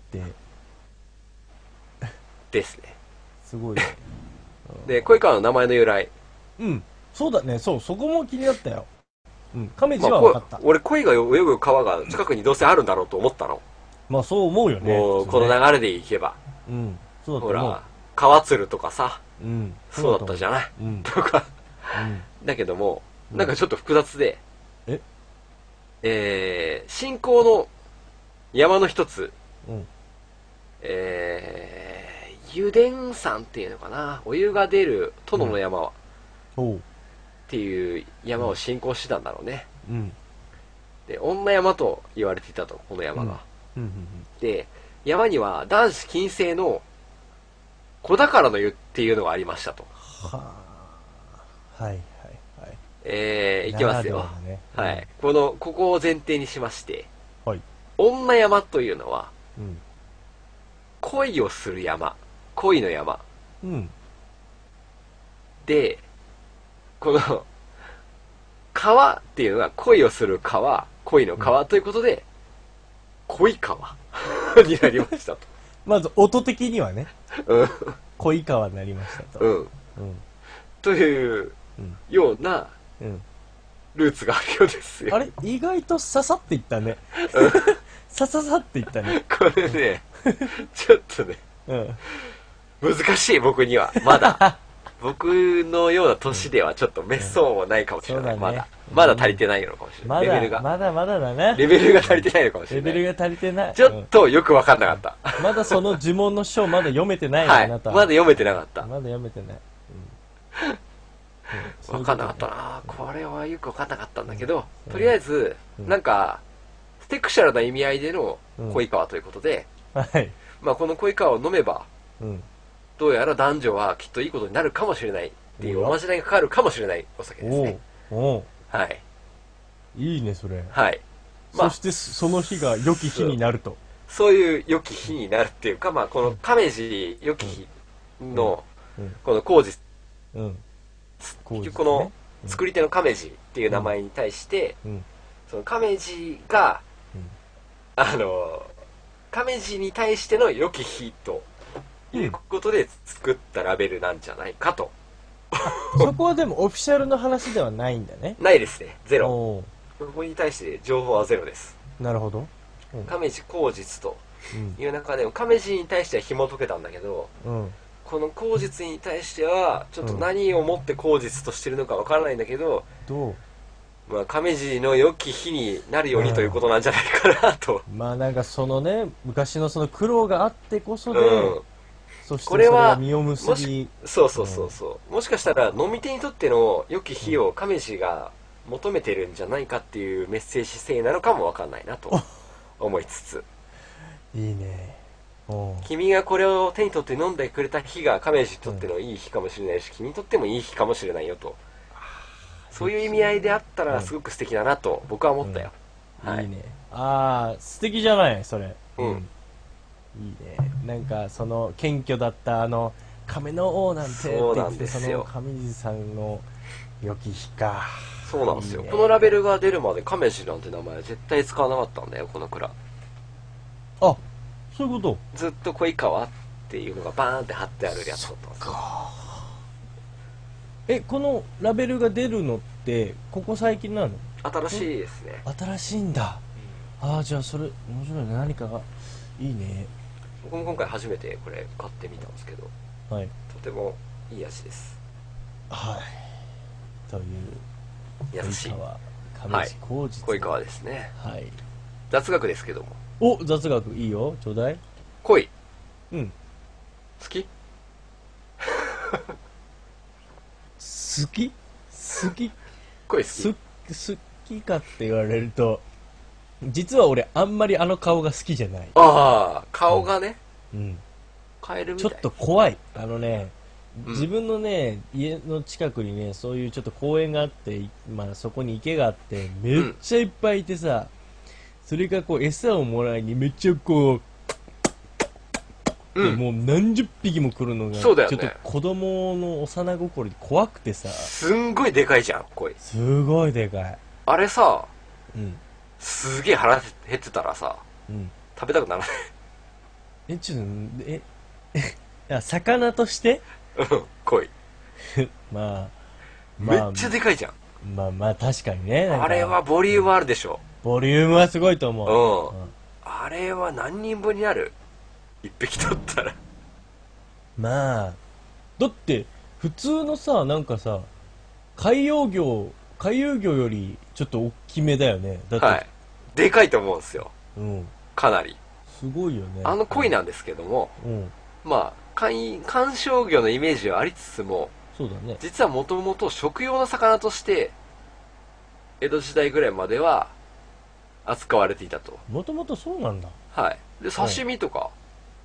ですね。 すごいね。 で、小井川の名前の由来。 うん。そうだね、そう、そこも気になったよ。うん。亀まあ地は分かった。 こ俺、鯉が泳ぐ川が近くにどうせあるんだろうと思ったの。 まあそう思うよね。 もう、このね。 流れでいけば。 うん。そうだとほ思う。 ら、川鶴とかさ、 うん。 そうだったじゃない。 うん。 とか。 うん。 だけども、 うんなんかちょっと複雑で、 ええー、信仰の山の一つ、 うん。 えー、油田山っていうのかな、お湯が出る殿の山は、 おう。 っていう山を信仰してたんだろうね。 うん。 で、女山と言われていたと、この山が。 うん。うん。 で、山には男子禁制の子宝の湯っていうのがありましたと。 はあ。はいはいはい。 えー、いきますよ。 ならではだねはい。この、ここを前提にしまして、 はい。 女山というのは、 うん。 恋をする山。恋の山。 うん。 で、この、川っていうのが恋をする川、恋の川ということで、恋川になりましたと。 まず音的にはね、 うん。 恋川になりましたと。 うん。 うん。 といううん。 ようなうん。 ルーツがあるようですよ。 あれ意外とささっていったね。さささっていったね。 これね、ちょっとね、 うん。 難しい僕には。まだ。僕のような年ではちょっと滅相もないかもしれない。 そうだねまだ。まだ足りてないのかもしれない。 まだ、 レベルが。 まだまだだね。 レベルが足りてないのかもしれない。 レベルが足りてない。 ちょっとよくわかんなかった。 うんまだその呪文の書まだ読めてないの、 はい。 あなたまだ読めてなかった。 まだ読めてない。うん。 わかんなかったな。 な。これはよくわかんなかったんだけど、 うんとりあえず、 うんなんか、セクシャルな意味合いでのうん恋川ということで、 はい。 まあこの恋川を飲めば、 うん。 どうやら男女はきっといいことになるかもしれないっていうおやおまじないがかかるかもしれないお酒ですおうね。 おうはい。 いいね、それ。 はい。まあそして、その日が良き日になると。 そういう良き日になるっていうか、まあこの亀治良き日の、 うん。 この工事、 うん。 結局この作り手の亀治っていう名前に対して、 うん。 その亀治が、 うんあの、亀治に対しての良き日ということで作ったラベルなんじゃないかと。 そこはでもオフィシャルの話ではないんだね。 ないですね。ゼロ。 おここに対して情報はゼロです。 ーなるほど。 亀治口実とうん。 いう中でも、亀治に対しては紐解けたんだけど、 うん。 この口実に対しては、ちょっと何をもって口実としてるのかわからないんだけど、 どまあ、亀治の良き日になるようにということなんじゃないかなと。 うまあなんかそのね、昔のその苦労があってこそで、 うん。 そしてそこれはれが実を結びもし、そうそうそうそう。もしかしたら、飲み手にとっての良き日を亀治が求めてるんじゃないかっていうメッセージ性なのかもわかんないなと思いつつ。 いいね。おう君がこれを手に取って飲んでくれた日が亀治にとってのいい日かもしれないし、君にとってもいい日かもしれないよと。そういう意味合いであったらすごく素敵だなと僕は思ったよ。はいいいね。ああ、素敵じゃない、それ。 うんいいね。なんか、その、謙虚だった、あの、亀の王なんてってそうな言って、そんですよの、上地さんの良き日か。 そうなんですよ。 いいねこのラベルが出るまで亀治なんて名前絶対使わなかったんだよ、この蔵。 あ、そういうこと。 ずっと恋川っていうのがバーンって貼ってあるやつだったんですよ。 え、このラベルが出るのってここ最近なの？ 新しいですね。 新しいんだ。ああ、じゃあそれ面白いね。何かがいいね。 僕も今回初めてこれ買ってみたんですけど、 はい。 とてもいい味です。 はい。という優しい。 恋川亀治浩二。 恋川ですね。 はい。 雑学ですけども。 お、雑学いいよ。ちょうだい。 恋うん。 好き？ 好き？好き？ 恋好すき？ 好きかって言われると、実は俺あんまりあの顔が好きじゃない。 ああ、顔がね、 うん。 カエルみたい。 ちょっと怖い。あのね、 うん自分のね、家の近くにね、そういうちょっと公園があって、まあそこに池があって、めっちゃいっぱいいてさ、それがこう餌をもらいにめっちゃこう、 うん、 もう何十匹も来るのが、 そうだよねちょっと子供の幼心で怖くてさ、 すんごいでかいじゃん、恋。 すごいでかい。 あれさ、 うん。 すげえ腹減ってたらさ、 うん。 食べたくならない？ え、ちょっと、え、いや、魚としてうん、恋。 まあ、 めまあ、 っちゃでかいじゃん。 まあまあ確かにね。なんかあれはボリュームあるでしょ。 ボリュームはすごいと思う。 うん。あれは何人分になる？一匹取ったら。 まあ、だって普通のさ、なんかさ、海洋魚、海遊魚よりちょっと大きめだよね。だって、 はい。でかいと思うんですよ。 うん。 かなり。 すごいよね。 あの鯉なんですけども、 うん。 まあ、観観賞魚のイメージはありつつも、 そうだね。 実はもともと食用の魚として、江戸時代ぐらいまでは扱われていたと。 もともとそうなんだ。 はい。で、刺身とか、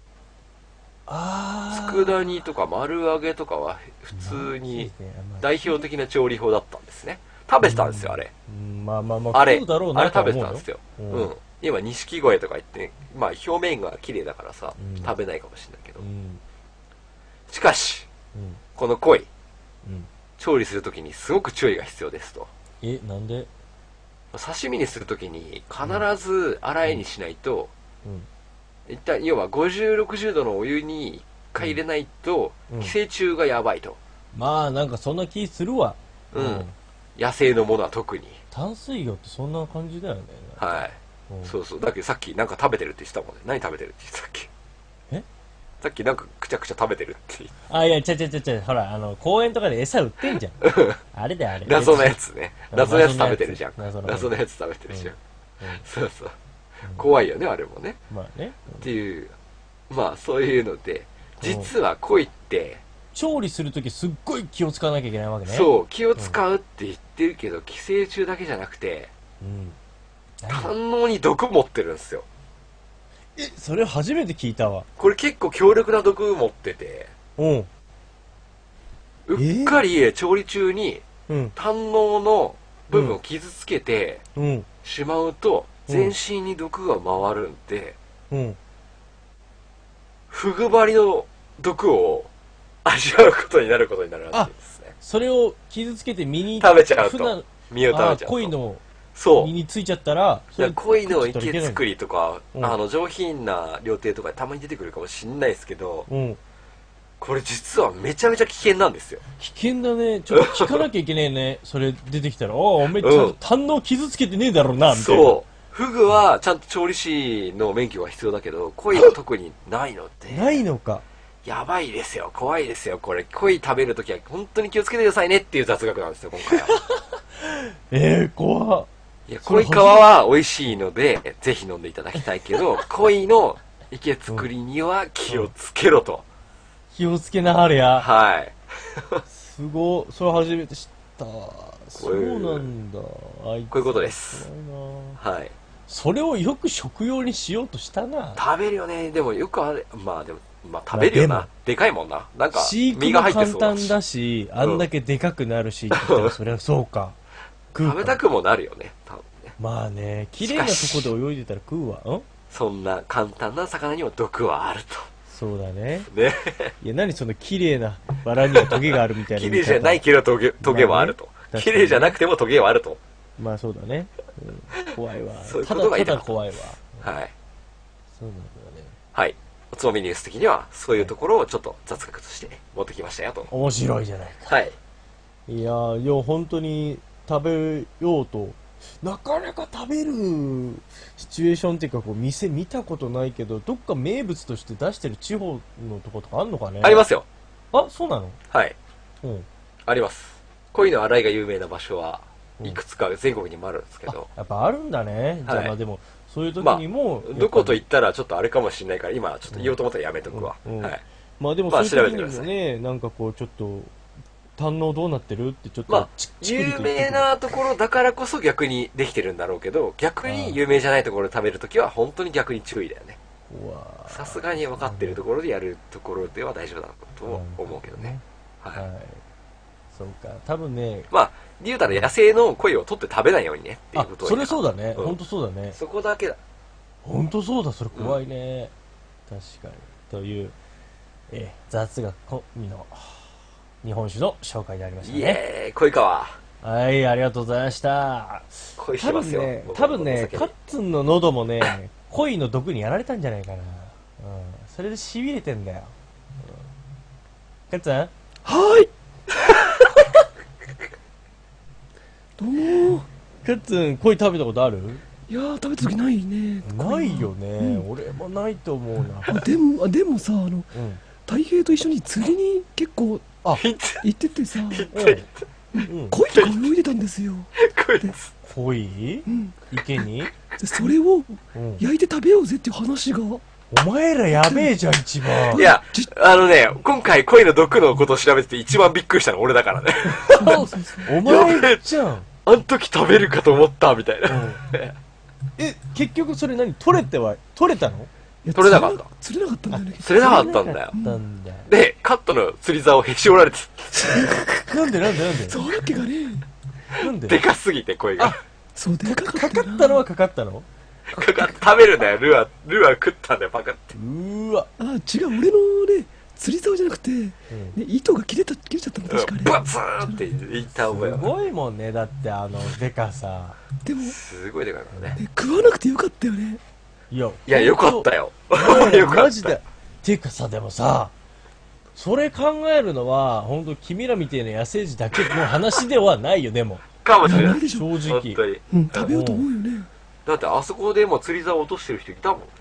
ああ。 佃煮とか丸揚げとかは普通に代表的な調理法だったんですね。食べてたんですよ、あれ。 うん、まあまあまあ、 あれ、 そうだろうあれ食なとは思うよ。 べてたんですよ。 ううんん。今、錦鯉とか言って、まあ表面が綺麗だからさ、 うん食べないかもしれないけどう。ん。 しかし、 うん。 この鯉、 うん。 調理するときにすごく注意が必要ですと。 え、なんで？ 刺身にするときに必ず洗いにしないと、 うん。 一旦要はごじゅう、ろくじゅうどのお湯に一回入れないと、 うん寄生虫がやばいと。 まあ、なんかそんな気するわ。 うん。野生のものは特に。 淡水魚ってそんな感じだよね。 はい。 うんそうそう。だけどさっきなんか食べてるって言ってたもんね。何食べてるって言ってたっけ？ えさっきなんかくちゃくちゃ食べてるって言ってあ、いや、ちゃちゃちゃちゃ、ほら、あの、公園とかで餌売ってんじゃん。あれだよ、あれ。 謎のやつね。謎のやつ食べてるじゃん。 謎のやつ謎のやつ食べてるじゃん。 うんそうそう。怖いよね、あれもね。 まあね。 っていう、まあそういうので、実は鯉って、 調理するときすっごい気を使わなきゃいけないわけね。 そう、気を使うって言ってるけど、寄生虫だけじゃなくて、 うん。 胆のに毒持ってるんですよ。 え、それ初めて聞いたわ。 これ結構強力な毒持ってて、 うん。 うっかり調理中にうん。 胆のの部分を傷つけてうん。 しまうと、 うん全身に毒が回るんで、 うん。 フグ針の毒を味わうことになることになるらしいですね。 それを傷つけて身に、 食べちゃう普段と。身を食べちゃうあと。 鯉のそう。 身についちゃったら、それだから鯉の食っちゃいけない池作りとか、 うんあの上品な料亭とかでたまに出てくるかもしんないですけど、 うん。 これ実はめちゃめちゃ危険なんですよ。 危険だね。ちょっと聞かなきゃいけねえね。それ出てきたら、ああ、おめえちゃんと胆の傷つけてねえだろうな、みたいな。 そう。フグはちゃんと調理師の免許が必要だけど、鯉は特にないので、 ないのか。 やばいですよ、怖いですよ、これ。鯉食べるときは本当に気をつけてくださいねっていう雑学なんですよ、今回は。 ええー、怖っ。 いや、 それ鯉皮は美味しいので、ぜひ飲んでいただきたいけど、鯉の池作りには気をつけろと。 気をつけなはれや。 はい。 すごい。それ初めて知った。そうなんだ。あいつこういうことです怖いな。 はい。 それをよく食用にしようとしたな。 食べるよね。でもよくあれ、まあでも、まあ食べるよな。 まあでもでかいもんな。なんか、 飼育も身が入って簡単そうだし。 だし、あんだけでかくなるし、って言ったらそれはそうか。食うか食べたくもなるよね。多分ね。 まあね、綺麗なとこで泳いでたら食うわ。んそんな簡単な魚にも毒はあるそうだね。 と。ね。 いや、何その綺麗なバラにはトゲがあるみたいな綺言い方。 麗じゃないけどトゲ、トゲはあると。 綺麗じゃなくてもトゲはあると。 まあそうだね。うん、怖いわ。 そういうただたことがいいなだ怖いわ。 はい。 そうなんだね。 はい。おつまみニュース的には、そういうところをちょっと雑学として持ってきましたよと。 面白いじゃないか。 はい。 いやー、いや、本当に食べようと、なかなか食べるシチュエーションっていうか、こう、店見たことないけど、どっか名物として出してる地方のとことかあんのかね。 ありますよ。 あ、そうなの？ はい。 うん。 あります。鯉の洗いが有名な場所は、 うんいくつか全国にもあるんですけど、 やっぱあるんだね。じゃあはいまあでも、そういう時まあにも、 どこと言っったらちょっとあれかもしれないから、今ちょっと言おうと思ったらやめとくわ。 うんうんはい。 まあでもまそういう時にあ調べてくださいもね、なんかこう、ちょっと、堪能どうなってるってちょっと、 まあちちくり有と言ってくる名なところだからこそ逆にできてるんだろうけど、逆に有名じゃないところで食べるときは本当に逆に注意だよね。 うわーさすがに分かってるところでやるところでは大丈夫だと思うけどね。は。 はいい。そうか。多分ね、 まあ、言うたら野生の鯉を取って食べないようにねっていうあこ、とをそ言れそうだね。 うんほんとそうだね。 そこだけだ。 ほんとそうだ、それ怖いね。確かに。という、えー雑学込みの日本酒の紹介でありましたイね。 エーイ、鯉川。 はい、ありがとうございました。 恋し多ますよ。 分ね、 僕多分ね、 お酒にカッツンの喉もね、恋の毒にやられたんじゃないかな。うん。それで痺れてんだよ。うん、カッツンはーい。どうもカッツン、恋食べたことある？ ー。いやー、食べた時ないね。 ないよね、 うん俺もないと思うな。 あでもあでもさ、あのうん。 太平と一緒に釣りに結構あ、 行っててさ、 うん。うん。 鯉とか泳いでたんですよ。 こいつ。 恋うん。 池にでそれをうん。 焼いて食べようぜっていう話が。 お前らやべえじゃん、一番。 いやじ、 あのね、今回恋の毒のことを調べてて一番びっくりしたの俺だからね。 そうそうそう。 お前じゃん。 あん時食べるかと思った、みたいな。 え、結局それ何取れては、取れたの？ いや取れなかった釣れなかったんだよね。 釣れなかったんだよ。 取れなかったんだよ。 で、カットの釣り竿をへし折られて、 なんでなんでなんでそうだっけがね。 なんででかすぎて恋が。 そうでかかかったな。 かったのはかかったの？ かかって食べるんだよ、ルアー、ルアー食ったんだよ、パクって。 うーわ。 あ、違う、俺のね、釣り竿じゃなくて、ね、糸が切れた、切れちゃったんだ、確かね。 バツーって言った覚えは。 すごいもんね、だってあの、でかさ。 でも、ね、 すごいでかいからね。 食わなくてよかったよね。 いや、 いや、よかったよ。 よよかった。 マジで。ていうかさ、でもさ、それ考えるのは、本当君らみたいな野生児だけの話ではないよ、でも。 かもしれないい。 なでしょ。 正直。 本当に。 うん、食べようと思うよね。 だってあそこでも釣り竿落としてる人いたもんね。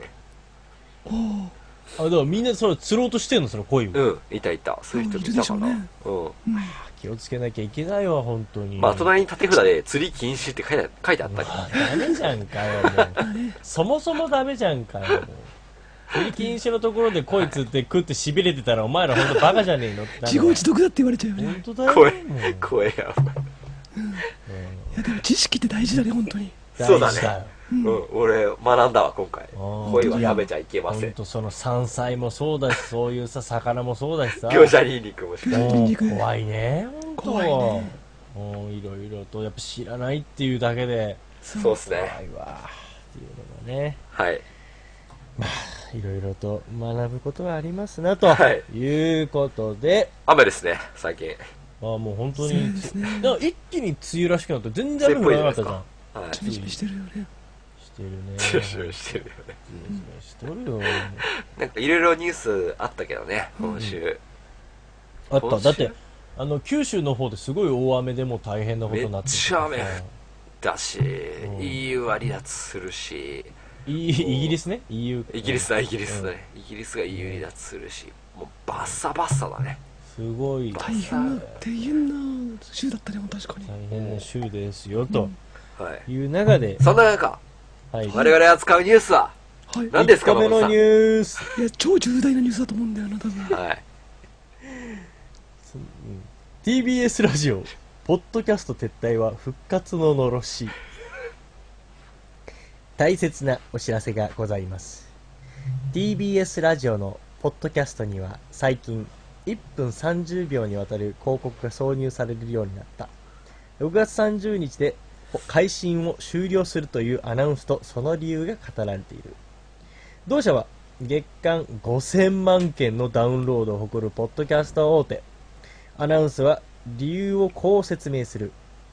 ああ、だからみんなそれ釣ろうとしてんの、その鯉を。 うん、いたいた。そういう人いたかな。 いるでう気をつけなきゃいけないわ、本当に。 ん。まあ、隣に縦札で釣り禁止って書いて書いてあったけど。 あダメじゃんかよ、もう。そもそもダメじゃんかよ、もう。釣り禁止のところで鯉釣って食って痺れてたら、お前らほんとバカじゃねえのってなるわ。 自業自得だって言われちゃうよね。 本当だよ。 怖いもう怖いや。 いや、でも知識って大事だね、本当に。 そうだね大事ようん、俺学んだわ、今回。 あー鯉は食べちゃいけません。 ほんとその山菜もそうだし、そういうさ、魚もそうだしさ。 餃子ニンニクもしかり。 ニンニクもう怖いね、ほんと。 怖いねうんいろいろと、やっぱ知らないっていうだけで、 そうっす怖いね。 わ。っていうのがね、 はい。 いろいろと学ぶことがありますな、とはいいうことで、 雨ですね、最近。 あもう本当そうに、 ですね。 なんか一気に梅雨らしくなって全然雨降らなかったじゃん。 はい。 ちびちびしてるよね。 してるね。 シュシュしてるよね。 しとるよ。 なんかいろいろニュースあったけどね、今週。 あった。 今週だって、あの、九州の方ですごい大雨でもう大変なことになっててめっちゃ雨だし、 んイーユー は離脱するし、 イイギリスね イーユー。 イギリスだ、イギリスだね。イギリスが イーユー 離脱するし、もうバッサバッサだね。 すごい大変な、大変な週だったね、確かに。 大変な週ですよ、とはい。 いう中で、 そんな中、 はい。 我々扱うニュースははい。 何ですか、 いっこめのニ誠さん。 ュース。 いや、超重大なニュースだと思うんだよな、多分。 はい。 うん ティービーエス ラジオ、ポッドキャスト撤退は復活ののろし。大切なお知らせがございます。ティービーエス ラジオのポッドキャストには最近いっぷんさんじゅうびょうにわたる広告が挿入されるようになった。ろくがつさんじゅうにちで配信を終了するというアナウンスとその理由が語られている。同社は月間ごせんまんけんのダウンロードを誇るポッドキャスト大手。アナウンスは理由をこう説明する。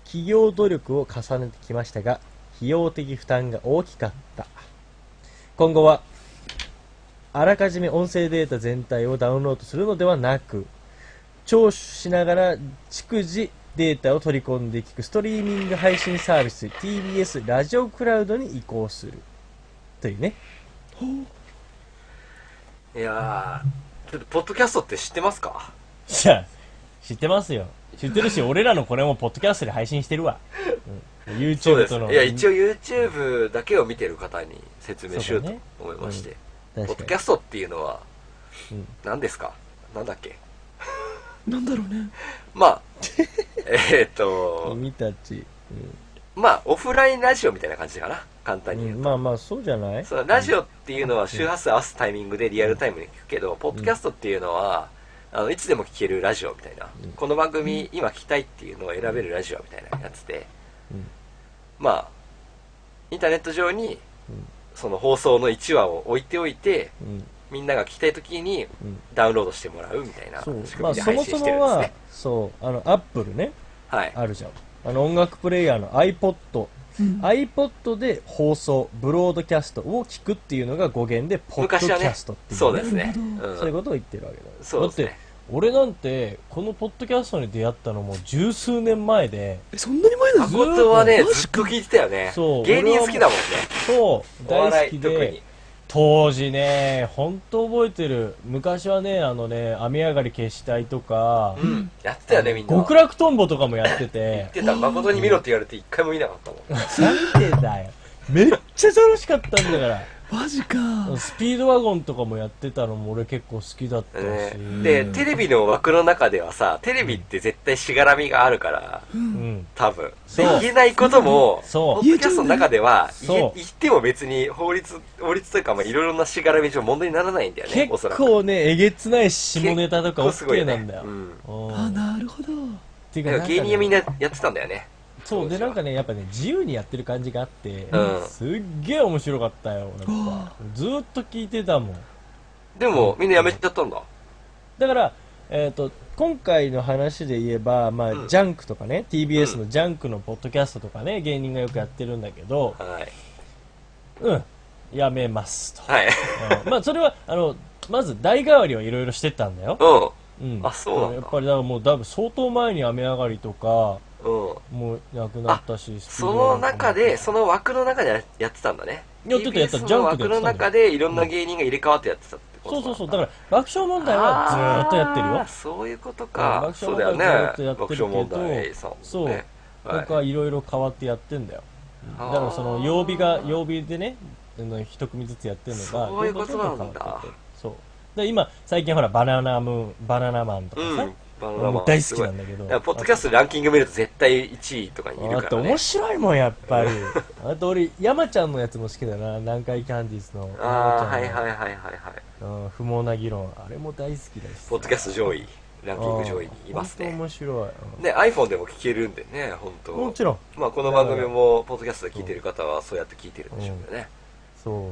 企業努力を重ねてきましたが、費用的負担が大きかった。今後はあらかじめ音声データ全体をダウンロードするのではなく、聴取しながら逐次データを取り込んで聞くストリーミング配信サービス ティービーエス ラジオクラウドに移行するというね。 いやー、ちょっとポッドキャストって知ってますか？ いや、知ってますよ。知ってるし、俺らのこれもポッドキャストで配信してるわ。うん、YouTube との。 いや、一応 YouTube だけを見てる方に説明しようと思いまして。ね、うん、ポッドキャストっていうのは、何ですか？なんだっけ？ なんだろうね。 まあ、えーっと、 君たち。 うん、まあ、オフラインラジオみたいな感じかな。簡単に言うと。 うん、まあまあ、そうじゃない？ そうラジオっていうのは周波数合わすタイミングでリアルタイムに聞くけど、うん、ポッドキャストっていうのは、あのいつでも聞けるラジオみたいな、うん、この番組今聞きたいっていうのを選べるラジオみたいなやつで、うん、まあインターネット上に、うん、その放送のいちわを置いておいて、うん、みんなが聞きたい時にダウンロードしてもらうみたいな仕組みで配信してるんですね。まあ、そもそもはそうあのアップルね、はい、あるじゃん。あの音楽プレイヤーの iPod、うん、iPod で放送ブロードキャストを聞くっていうのが語源でポッドキャストっていう、ね、 そうですね、 うん、そういうことを言ってるわけだ。 そうですね。 だって俺なんてこのポッドキャストに出会ったのも十数年前で。 え、そんなに前なの？ 誠はね、ずっと聞いてたよね。そう、芸人好きだもんね。 そう大好きで、当時ね、本当覚えてる。昔はね、あのね、雨上がり消したいとか、 うん、やってたよね、みんな。 極楽とんぼとかもやってて。 言ってた。誠に見ろって言われて一回も見なかったもん。 なんでだよ。めっちゃ楽しかったんだから。 マジか。 スピードワゴンとかもやってたのも俺結構好きだったし、 ね、でテレビの枠の中ではさ、テレビって絶対しがらみがあるから、うん、多分で言えないこともポッドキャストの中では言っても別に法律法律というかいろいろなしがらみ上問題にならないんだよね。 結構ねえげつない下ネタとか OK なんだよ、ね、 うん、あ、なるほど。 っていうか、ね、芸人はみんなやってたんだよね。 そうで、なんかね、やっぱね、自由にやってる感じがあって、うん、すっげえ面白かったよ。なんかずーっと聞いてたもん。 でもみんなやめちゃったんだ。 だから、えーと、今回の話で言えば、まあうん、ジャンクとかね、 ティービーエス のジャンクのポッドキャストとかね、芸人がよくやってるんだけど、はい、うん、やめますと。はい、うん、まあそれはあのまず代替わりをいろいろしてたんだよ。うん、うん、あ、そうなんだ。やっぱりだからもうだいぶ相当前に雨上がりとか、うん、もうなくなったし、 その中でその枠の中でやってたんだね。 やってたやった。ジャンクでやってた。 枠の中でいろんな芸人が入れ替わってやってたってこと、うん、そうそうそう。 だから爆笑問題はずーっとやってるよ。 そういうことか。爆笑問題ずっとやってるけど、爆笑問題さん、ね、 そう、はい、僕はいろいろ変わってやってんだよ。だからその曜日が曜日でね、一組ずつやってるのがそういうことなんだ。 そうで今最近ほらバナナムーンバナナマンとかさ、うん、もう大好きなんだけど、 ポッドキャストランキング見ると絶対いちいとかにいるからね。 あと面白いもんやっぱり。あと俺山ちゃんのやつも好きだな、南海キャンディーズの。 ああ、はいはいはいはいはい。 うん、不毛な議論、あれも大好きだし。 ポッドキャスト上位ランキング上位にいますね。 本当面白い。 うん、ね iPhone でも聞けるんでね、本当。 もちろん。 まあこの番組もポッドキャストで聞いてる方はそうやって聞いてるんでしょうね。 そう。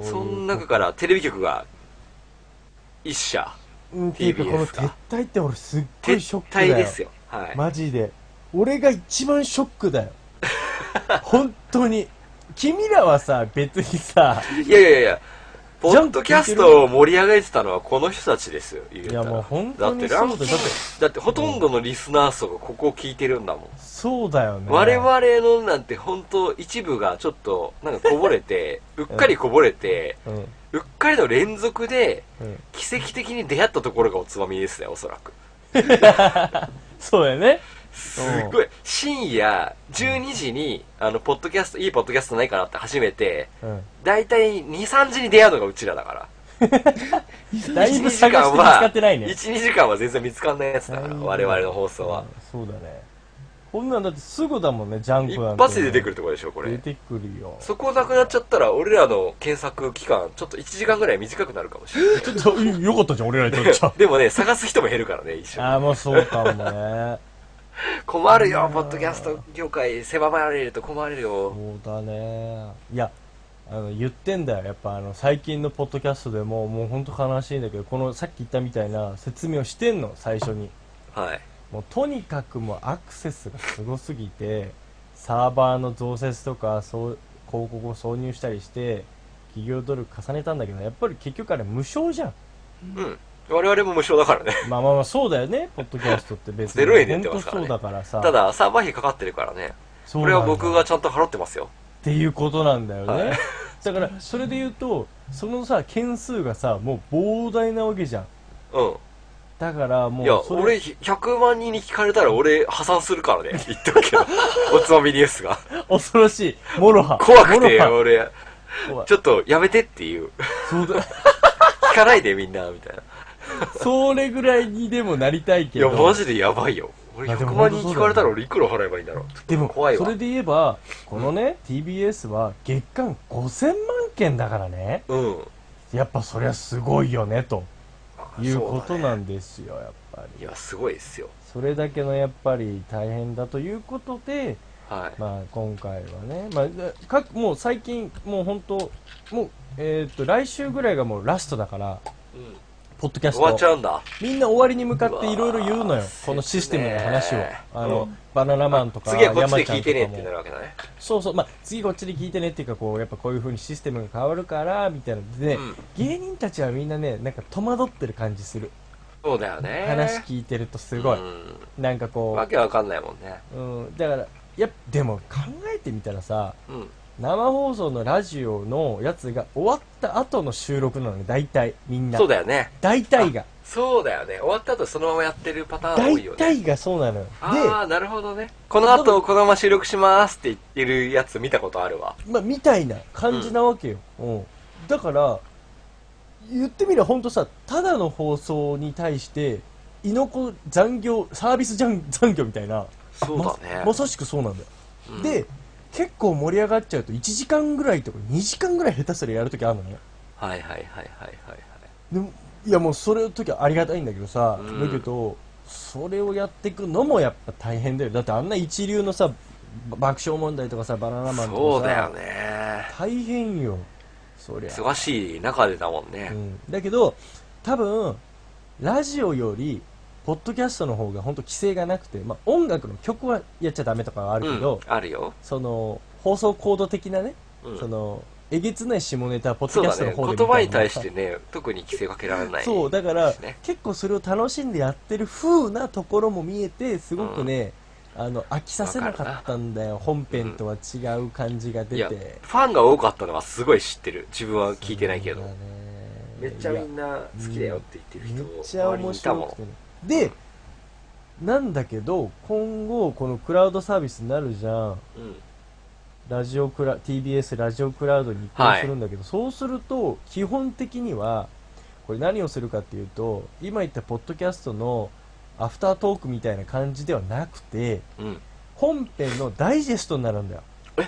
その中からテレビ局が一社。 うん、っていうかこの撤退って俺すっごいショックだよ。 撤退ですよ、はい、 マジで俺が一番ショックだよ。本当に君らはさ別にさ、 いやいやいや、ポッドキャストを盛り上げてたのはこの人たちですよ。言うたら、 いやもう本当にそうだ。 だってだってほとんどのリスナー層がここを聞いてるんだもん。 そうだよね。 我々のなんて本当一部がちょっとなんかこぼれてうっかりこぼれて、うんうん、うっかりの連続で、うん、奇跡的に出会ったところがおつまみですね、おそらく。 そうやね。 すごい深夜じゅうにじにあのポッドキャストいいポッドキャストないかなって始めて、うん、だいたいに、さんじに出会うのがうちらだから。 だいぶ探して見つかってないね。 いち、にじかんは全然見つかんないやつだから我々の放送は。 そうだね。こんなんだってすぐだもんね、ジャンクなんて。一発で出てくるところでしょ、これ。 出てくるよ。 そこなくなっちゃったら、俺らの検索期間、ちょっといちじかんぐらい短くなるかもしれない。 ちょっと、よかったじゃん、俺らにとっちゃ。 でもね、探す人も減るからね、一緒に。 ああ、もうそうかもね。 困るよ、ポッドキャスト業界、狭まられると困るよ。 そうだね。いや、あの、言ってんだよ。やっぱ、あの、最近のポッドキャストでも、もうほんと悲しいんだけど、この、さっき言ったみたいな説明をしてんの、最初に。 はい。 もうとにかくもうアクセスがすごすぎてサーバーの増設とかそう広告を挿入したりして企業努力重ねたんだけど、やっぱり結局あれ無償じゃん。 うん我々も無償だからね。 まあまあまあそうだよね、ポッドキャストって別にゼロえんでやってますからね。 本当そうだからさ。 ただサーバー費かかってるからね。これは僕がちゃんと払ってますよっていうことなんだよね、 はい、 だからそれで言うとそのさ件数がさもう膨大なわけじゃん。 うんだからもういやそれ俺ひゃくまんにんに聞かれたら俺破産するからね言っとくけどおつまみニュースが恐ろしいモロハ怖くてモロハ俺怖いちょっとやめてっていうそうだ聞かないでみんなみたいな。 それぐらいにでもなりたいけいど。 やマジでやばいよ。俺いやでもひゃくまん人聞かれたら俺いくら払えばいいんだろう。 でも怖いわ。 それで言えばこのね、うん、ティービーエス は月間ごせんまんけんだからね。 うんやっぱそりゃすごいよねということなんですよ、やっぱり。 いやすごいですよ。 それだけのやっぱり大変だということで、 はい、 まあ今回はね、まあ、かもう最近もう本当もうえっ、ー、と来週ぐらいがもうラストだから、うん、ポッドキャスト終わっちゃうんだ。 みんな終わりに向かっていろいろ言うのよ、このシステムの話を。あの、うん、バナナマンとか次はこっちで聞いてねってなるわけだね。 そうそう、まあ次こっちで聞いてねっていうか、こうやっぱこういう風にシステムが変わるからみたいなので、ね、うん、芸人たちはみんなねなんか戸惑ってる感じする。 そうだよね。 話聞いてるとすごい、うん、なんかこうわけわかんないもんね。 うん、だからいやでも考えてみたらさ、うん、生放送のラジオのやつが終わった後の収録なのね、大体みんな。 そうだよね。 大体が。 そうだよね。終わった後そのままやってるパターン多いよね。 大体がそうなのよ。 ああ、なるほどね。この後このまま収録しますって言ってるやつ見たことあるわ。 まあ、みたいな感じなわけよ。うん。うん、だから、言ってみればほんとさ、ただの放送に対して、居残残業、サービス残業みたいな。 そうだね。 ま、まさしくそうなんだよ。うん、で、結構盛り上がっちゃうといちじかんぐらいとかにじかんぐらい下手すらやるときあるのね。 はいはいはいはいはいはい。 でもいやもうそれの時はありがたいんだけどさ、うん、だけどそれをやっていくのもやっぱ大変だよ。だってあんな一流のさ爆笑問題とかさバナナマンとかさ、 そうだよね、 大変よそりゃ。 忙しい中でだもんね、 うん、だけど多分ラジオよりポッドキャストの方が本当規制がなくて、まあ、音楽の曲はやっちゃダメとかはあるけど、 うん、あるよ。 その放送コード的なね、うん、そのえげつない下ネタポッドキャストの方で見た、 ね、言葉に対してね特に規制かけられない、ね、 そうだから結構それを楽しんでやってる風なところも見えてすごくね、うん、あの飽きさせなかったんだよ。本編とは違う感じが出て、うん、 ファンが多かったのはすごい知ってる。自分は聞いてないけど、ね、めっちゃみんな好きだよって言ってる人、 めっちゃ面白くて、ね、でなんだけど今後このクラウドサービスになるじゃん、うん、ラジオクラ ティービーエス ラジオクラウドに移行するんだけど、はい、そうすると基本的にはこれ何をするかっていうと今言ったポッドキャストのアフタートークみたいな感じではなくて、うん、本編のダイジェストになるんだよ。 え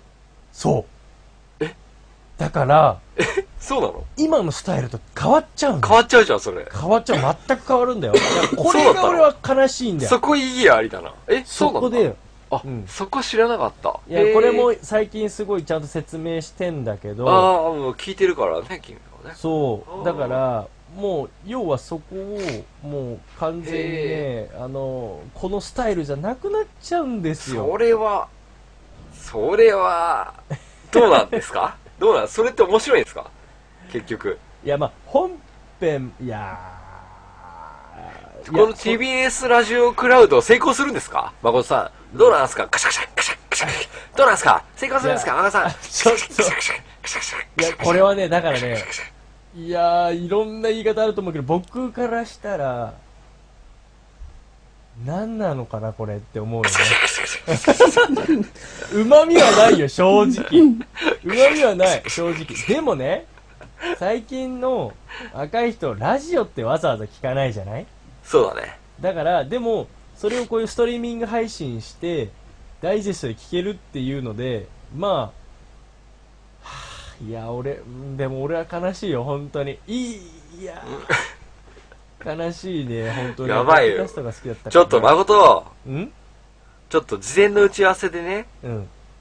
そうえだからえそうなの？ 今のスタイルと変わっちゃうんだよ。 変わっちゃうじゃんそれ。 変わっちゃう。全く変わるんだよ。これが俺は悲しいんだよ。 そこいいやありだな。えそうなの？ そこであ、うん、そこ知らなかった。 いやこれも最近すごいちゃんと説明してんだけど、 ああもう聞いてるからね君はね。 そうだからもう要はそこをもう完全にねあのこのスタイルじゃなくなっちゃうんですよ。 それはそれはどうなんですか？どうなんそれって面白いんですか結局？ いやまあ本編いやこの ティービーエス ラジオクラウド成功するんですか誠さん？どうなんですか？カシャカシャカシャカシャどうなんですか？成功するんですか誠さん？ ちょっといやこれはねだからねいやーいろんな言い方あると思うけど僕からしたら何なのかなこれって思うよね。うまみはないよ正直。うまみはない正直。でもね最近の若い人ラジオってわざわざ聞かないじゃない？ そうだね。 だからでもそれをこういうストリーミング配信してダイジェストで聞けるっていうのでまあ、はあ、いや俺でも俺は悲しいよ本当に。いいいや悲しいね本当に。 やばいよ。ちょっと誠んちょっと事前の打ち合わせでね、うん、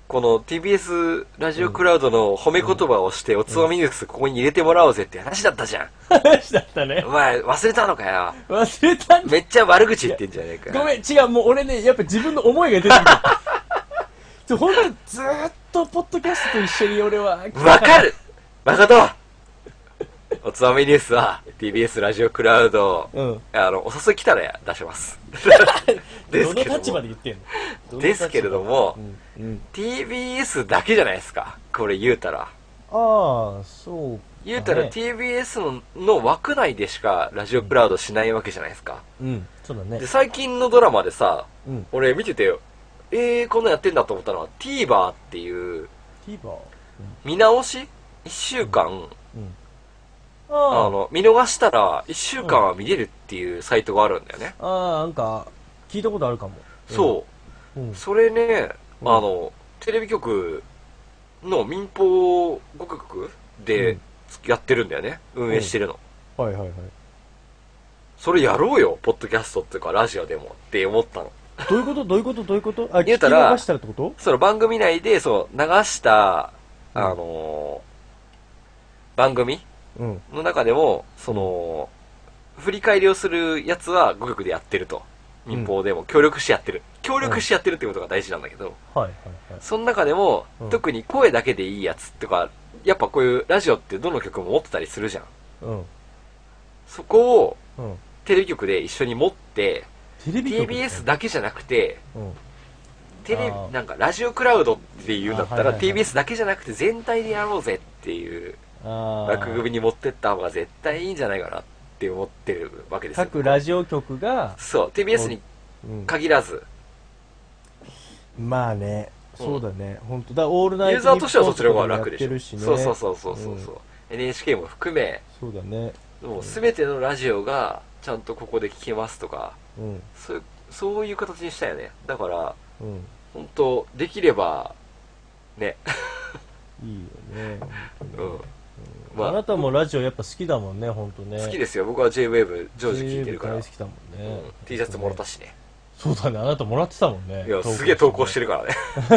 この ティービーエス ラジオクラウドの褒め言葉をして、おつまみニュースここに入れてもらおうぜって話だったじゃん。 話だったねお。前、忘れたのかよ。 忘れたんだ。 めっちゃ悪口言ってんじゃねえかよ。 ごめん、違う、もう俺ね、やっぱ自分の思いが出てきた。ちょ、ほんと、ずーっと、ポッドキャストと一緒に俺は。 わかる誠おつまみニュースは ティービーエス ラジオクラウド、 うん。 あの、お誘い来たら出します。ですけどどの立場でも、 言ってんのですけれども、 うん。うん。 ティービーエス だけじゃないですか。これ言うたら。 ああ、そう。 言うたら ティービーエス のの枠内でしかラジオクラウドしないわけじゃないですか。 うん、そうだねで、。最近のドラマでさ、 うん。 俺見ててよ、えー、こんなんやってんだと思ったのは TVer っていう、 TVer？ 見直し ?いっ 週間、 うん。 ああの、見逃したらいっしゅうかんは見れるっていうサイトがあるんだよね。 あ、ああ、なんか、聞いたことあるかも。 そう。 うん。 それね、 うんあの、テレビ局の民放ご局でうんやってるんだよね。運営してるの。 はいはいはい。 それやろうよ、ポッドキャストっていうかラジオでもって思ったの。 どういうことどういうことどういうことあ、聞き言うたら逃したらってこと？ その番組内で、そう、流した、あのー番組うん。 の中でも、その、振り返りをするやつはご局でやってると。民放でも協力してやってる。協力してやってるってことが大事なんだけど、 はいはいはい。 その中でも、 うん特に声だけでいいやつとか、やっぱこういうラジオってどの曲も持ってたりするじゃん。 うん。 そこをうん。 テレビ局で一緒に持って、 テレビ局ティービーエス だけじゃなくて、 うん。 テレビあーなんかラジオクラウドっていうんだったら、 あはいはいはいティービーエス だけじゃなくて全体でやろうぜっていうああ。 枠組みに持ってった方が絶対いいんじゃないかなって思ってるわけですよ。 各ラジオ局が、 そう、ティービーエス にうん、 限らず、 まあね、 うんそうだね。本当だ、オールナイトユーザーとしてはそっちの方が楽でしょ。 日本とかもやってるしねそうそうそうそうそう。 うんエヌエイチケー も含め、 そうだね。 もう全てのラジオがちゃんとここで聞けますとか、 うん。 そういうそういう形にしたよね。だから、 うん。 本当できれば、ね、 いいよね。 うん。まああなたもラジオやっぱ好きだもんね、本当ね。 好きですよ。僕は J-ウェーブ 常時聞いてるから。 J-ウェーブ大好きだもんね、 うん T シャツもらったしね。 そうだね、あなたもらってたもんね。 いや、すげえ投稿してる。 るからね。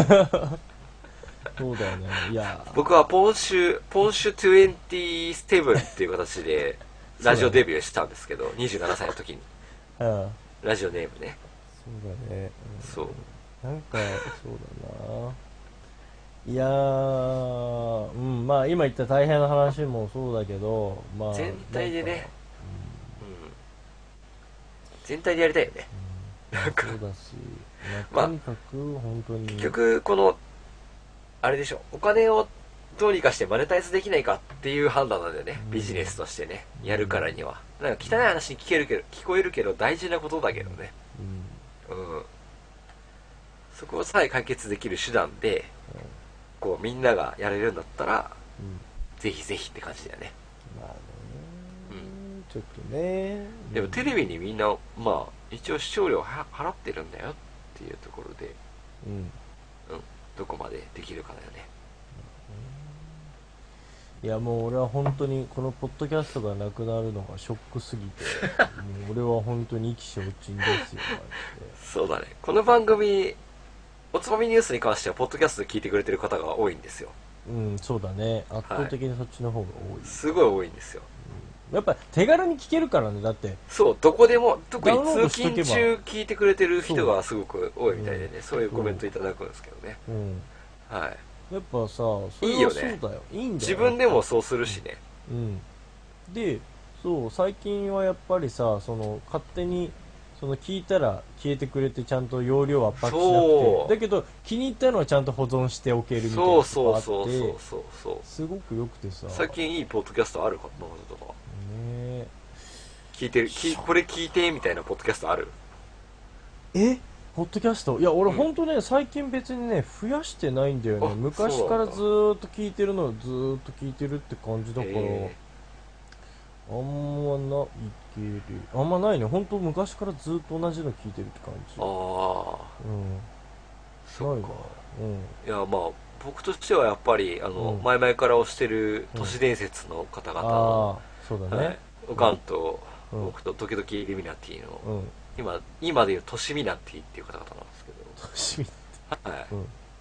そうだよね。いや、 僕はポンシュ、ポンシュにじゅうななっていう形で、ラジオデビューしたんですけど、にじゅうななさいの時に。 うん。そうラジオネームね。 だね。 そう。 うんなんか、そうだな。いやー、うん、まあ今言った大変な話もそうだけど、まあ。 全体でねなんか、 うん。全体でやりたいよね。 なんか、そうだし、 まあまあ、とにかく本当に。 結局、この、あれでしょ、お金をどうにかしてマネタイズできないかっていう判断なんだよね。 うんビジネスとしてね。やるからには。なんか汚い話に聞けるけど、聞こえるけど大事なことだけどね。 うん、 うん。そこさえ解決できる手段で、こうみんながやれるんだったら、 うん。 ぜひぜひって感じだよね。 まあね、ちょっとね。 でもテレビにみんな、まあ、一応視聴料は払ってるんだよっていうところで、 うん。 どこまでできるかだよね。 いやもう俺は本当にこのポッドキャストがなくなるのがショックすぎて、もう俺は本当に意気消沈ですよ、 そうだね。この番組、おつまみニュースに関しては、ポッドキャストで聞いてくれてる方が多いんですよ。 マジで。うん、そうだね。圧倒的にそっちの方が多い。 すごい多いんですよ。 やっぱ手軽に聞けるからね、だって。 そう、どこでも、特にダウンロード通しとけば勤中聞いてくれてる人がすごく多いみたいでね、そういうコメントいただくんですけどね。 うん。 はい。 やっぱさ、それはそういいよねだよ。いいんだよ。 自分でもそうするしね。 うん。で、そう、最近はやっぱりさ、その、勝手に、その、聞いたら消えてくれて、ちゃんと容量を圧迫しなそうくて。だけど、気に入ったのはちゃんと保存しておけるみたいなそうとこあって、 そうそうそうそうそう。 すごく良くてさ。 最近いいポッドキャストあるかなとか。 ね聞いてる、きこれ聞いてみたいなポッドキャストある？ えポッドキャストいや、俺うんほんとね、最近別にね、増やしてないんだよね。 あ昔からずーっと聞いてるのをずーっと聞いてるって感じだから、 えあんまないける。あんまないね。ほんと昔からずーっと同じの聞いてるって感じ。 ー、ああ、 うん。 そっか。 ないな。うん。 いや、まあ、僕としてはやっぱり、あの、 うん前々から推してる都市伝説の方々の、 ああ、そうだはいね。、 おかんと、 うん僕と時々リミナティの、 うん。 今、今でいう都市ミナティっていう方々なんですけ楽しみ。 ど、はい。 うん。 ち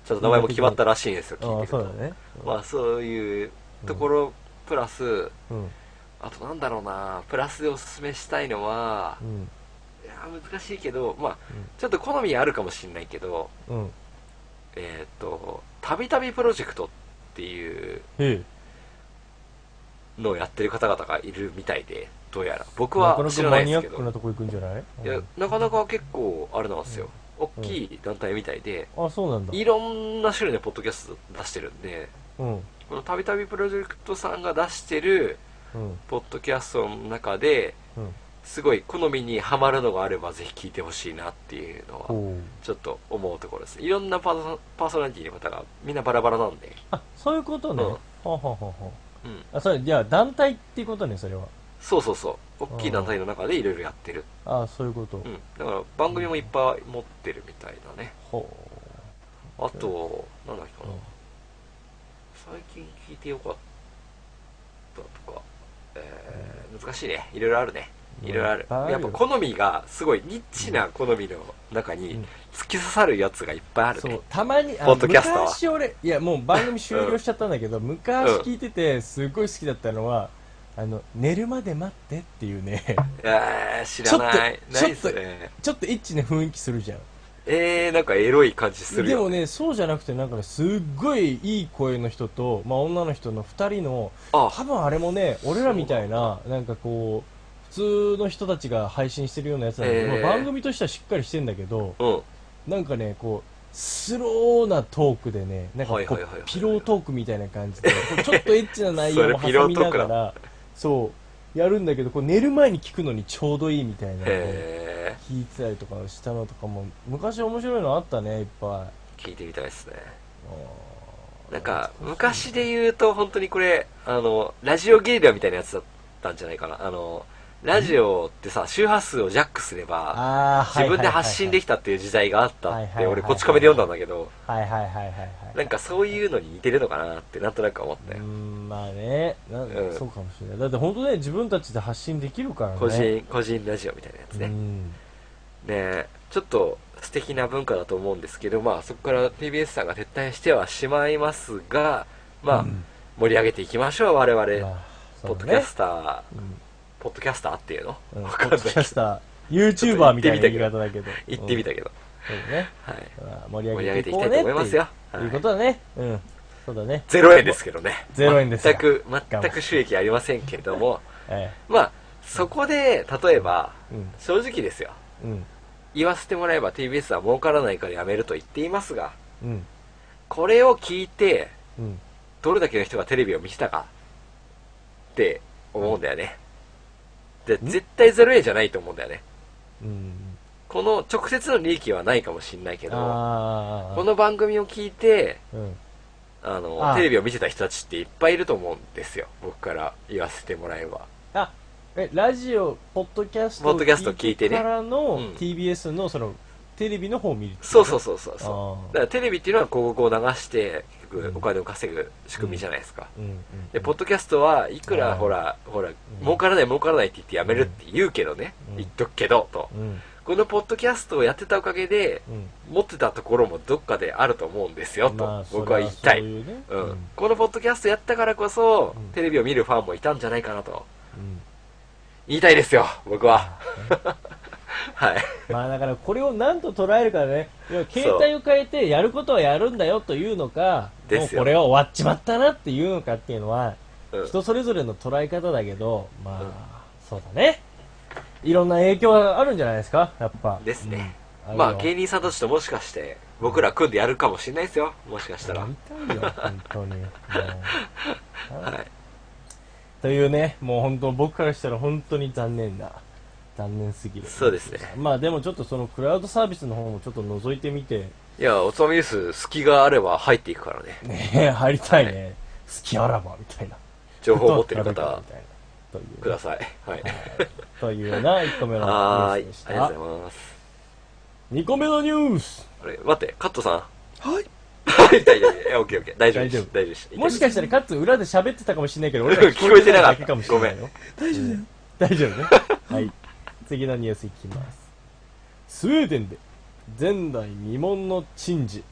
ちょっと名前も決まったらしいんですよ、聞いてると。 ああ、そうだね。 まあそういうところ、プラス、 うん。 あとなんだろうな、プラスでおすすめしたいのは、 うん。 いや難しいけど、まあ、 うんちょっと好みあるかもしれないけど、 うん。 えっ、と、たびたびプロジェクトっていうへえ。 のをやってる方々がいるみたいで、どうやら。僕なかなは知らかマニアないですけど。 ックなとこ行くんじゃない？ いや、なかなか結構、あれなんですよ。大きい団体みたいで、 あ、そうなんだ。 いろんな種類のポッドキャスト出してるんで、 うん。 このたびたびプロジェクトさんが出してるうん。 ポッドキャストの中で、 うん。 すごい好みにハマるのがあればぜひ聞いてほしいなっていうのはほう。 ちょっと思うところです。いろんなパーソパーソナリティの方がみんなバラバラなんで、 あ、そういうことね。 うんはあ、はあはあはうん、 あ、あ、それ、じゃあ団体っていうことね、それは。 そうそうそう、大きい団体の中でいろいろやってる、 あ、そういうこと。 うん、だから番組もいっぱい持ってるみたいだね。 ほあとなんだっけう。 かな、最近聞いてよかったとか、えー、難しいね、いろいろあるね、いろいろある。 いっぱいあるよやっぱ好みがすごいニッチな好みの中にうん突き刺さるやつがいっぱいあるね。 そう、たまに、あポッドキャストは昔俺、いやもう番組終了しちゃったんだけど、昔聞いてて、すごい好きだったのは、あの、寝るまで待ってっていうね、 えー、知らない。 ちょっとないっすね。 ちょっとエッチな雰囲気するじゃん。 えー、なんかエロい感じするよ、ね。 でもね、そうじゃなくて、なんかね、すっごいいい声の人と、まあ女の人の二人の、 あ、 多分あれもね、俺らみたいな、なんかこう、普通の人たちが配信してるようなやつなんだけど、 えーまあ番組としてはしっかりしてんだけど、 うん。 なんかね、こう、スローなトークでね、なんかこはいはいはいはい、 うピロートークみたいな感じで、こうちょっとエッチな内容もそれピロ挟みートークだながら、そう、やるんだけど、こう寝る前に聞くのにちょうどいいみたいなので、 へ聞いてたりとかしたのとかも、昔面白いのあったね、いっぱい。 ー、聞いてみたいですね。 あーなんか、昔で言うと本当にこれ、あの、ラジオゲリラみたいなやつだったんじゃないかな。あの、ラジオってさ、周波数をジャックすれば、 あー、 自分で発信でききたっていう時代があったって、 はいはいはいはい俺こち亀で読んだんだけど、 はいはいはいはいはい。 なんかそういうのに似てるのかなってなんとなく思ったよ。 うーん、まあね、なんうんそうかもしれない。だって本当ね、自分たちで発信できるからね。 個人、個人ラジオみたいなやつね。 うん。 ね、ちょっと素敵な文化だと思うんですけど、まあそこから ティービーエス さんが撤退してはしまいますが、まあ、 うん盛り上げていきましょう、我々、 まあそうだねポッドキャスター、 うんポッドキャスターっていうの、 うんわポッドキかんないけどャスター、YouTuber みたいな言い方だけど。 言ってみたけど、 うん。そうだね。 はい、 まあ盛り盛り上上げていげていきたいとこうねっていう思いますよ。 いうはい、 ことだね。うん。そうだね。 ゼロえんですけどね。 ゼロえんですが全く、全く収益ありませんけれども、 えまあ、そこで、例えば、 え。うん。 正直ですよ。 うん。 言わせてもらえば ティービーエス は儲からないからやめると言っていますが、 うん。 これを聞いて、 うん。 どれだけの人がテレビを見てたかって思うんだよね。で、絶対ゼロえんじゃないと思うんだよね。 うん。 この直接の利益はないかもしんないけど、 ああ。 この番組を聞いて、 うん。 あの、 あーテレビを見てた人たちっていっぱいいると思うんですよ。僕から言わせてもらえば。 あ、え、ラジオ、ポッドキャストポッドキャスト聞いてねからのうんティービーエス のその、テレビの方を見るってことそうそうそうそうそう。 あーだからテレビっていうのは広告を流して、結うん局お金を稼ぐ仕組みじゃないですか。 うんうん。 で、ポッドキャストはいくら、 あーほら、ほら、儲からない儲からないって言ってやめるって言うけどね。 うん言っとくけど、と。 うん。 このポッドキャストをやってたおかげで、 うん。 持ってたところもどっかであると思うんですよ、と、 まあ僕は言いたい。 それはそういうねうんうんこのポッドキャストやったからこそ、 うんテレビを見るファンもいたんじゃないかなとうん。 言いたいですよ、僕は。はい。 まあだからこれを何と捉えるかね、いや携帯を変えてやることはやるんだよというのか、もうですよこれは終わっちまったなっていうのかっていうのは、 うん人それぞれの捉え方だけど、まあ、 うんそうだね。いろんな影響があるんじゃないですか、やっぱ。 ですね。 うん。 まあ、 るよ芸人さんたちともしかして、僕ら組んでやるかもしれないですよ、もしかしたら。 やりたいよ、本当に。もうはい。 というね、もう本当僕からしたら本当に残念な、残念すぎる。 そうですね。 まあでもちょっとそのクラウドサービスの方もちょっと覗いてみて、 いや、おつまみニュース、隙があれば入っていくからね。 ね、入りたいね。好きあらば、みたいな。 情報を持ってる方みたいな。というください。はい。 というようないっこめのニュはーいースでし。たありがとう。ございます。 にこめのニュース。 あれ、待って、カットさん。 はい。 はい、大丈夫。いや、オッケーオッケー。大丈夫です。 大丈夫大丈夫です。 もしかしたらカッツ裏で喋ってたかもしれないけど、俺ら聞こえてなかっただけかもしれないよ。 大丈夫だよ。 大丈夫ね。はい。次のニュースいきます。スウェーデンで前代未聞の珍事。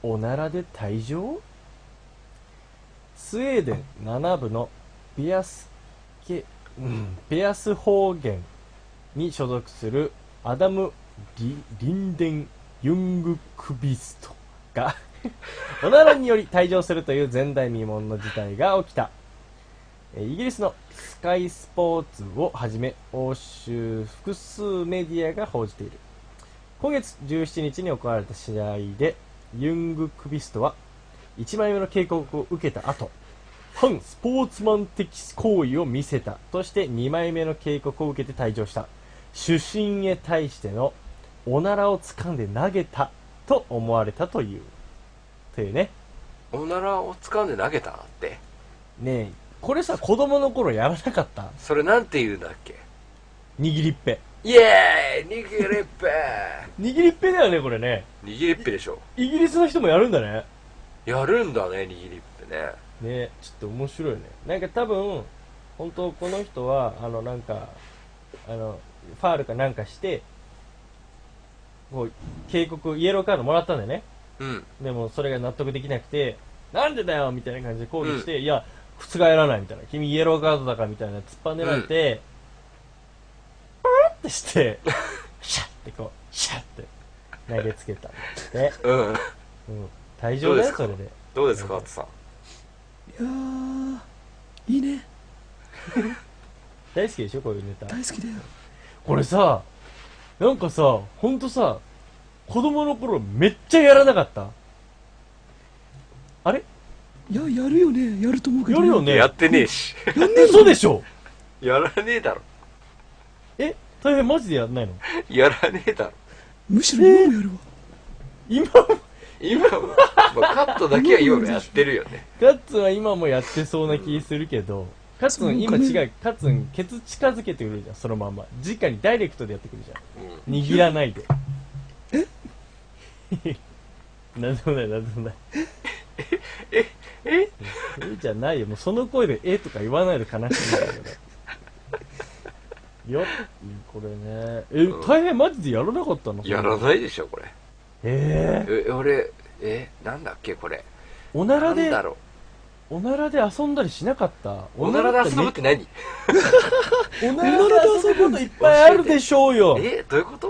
おならで退場。スウェーデン南部のビアスケ、うん、ベアス方言に所属するアダム・リリンデン・ユングクビストがおならにより退場するという前代未聞の事態が起きた。イギリスのスカイスポーツをはじめ欧州複数メディアが報じている。今月じゅうしちにちに行われた試合でユングクビストはいちまいめの警告を受けた後、反スポーツマン的行為を見せたとしてにまいめの警告を受けて退場した。主審へ対してのおならを掴んで投げたと思われたという。というね。 おならを掴んで投げたってねえ、これさ、子供の頃やらなかった？ それなんて言うんだっけ？ 握りっぺ。 イエーイ握りっぺ握りっぺだよね、これね。 握りっぺでしょ。 イギリスの人もやるんだね。 やるんだね、握りっぺね。 ね、ちょっと面白いね。なんか多分、本当この人は、あの、なんか、あの、ファールかなんかして、こう、警告、イエローカードもらったんだよね。 うん。 でも、それが納得できなくて、なんでだよみたいな感じで抗議して、うん、いや、覆らないみたいな。君イエローカードだからみたいな突っ張ねられて、プ、うん、ってして、シャッってこう、シャッって投げつけたんで。うん。うん。退場だよ、それで。 どうですか、アツさん。 いやー、いいね。 大好きでしょ、こういうネタ。 大好きだよ。 これさ、なんかさ、ほんとさ、子供の頃めっちゃやらなかった？あれ？ いや、やるよね。やると思うけど、 ね。やるよね。 やってねえし。 やんねえ嘘でしょ。 やらねえだろ。 え、大変マジでやんないの？ やらねえだろ。 むしろ今もやるわ。 今も今も、まあ、カットだけは今もやってるよね。 カッツンは今もやってそうな気するけど、カッツン今違う。カッツンケツ近づけてくるじゃん、そのまんま。直にダイレクトでやってくるじゃん。うん、握らないで。えなんでもない、なんでもない。 ええええじゃないよ。もうその声でえとか言わないで悲しいんだけど。よこれね。え、大変マジでやらなかったの？ やらないでしょ、これ。 えー、 え、俺、え、なんだっけ、これ。 おならで、 なんだろうおならで遊んだりしなかった？ おならで遊ぶって何？ おならで遊ぶこといっぱいあるでしょうよ。 え、どういうこと？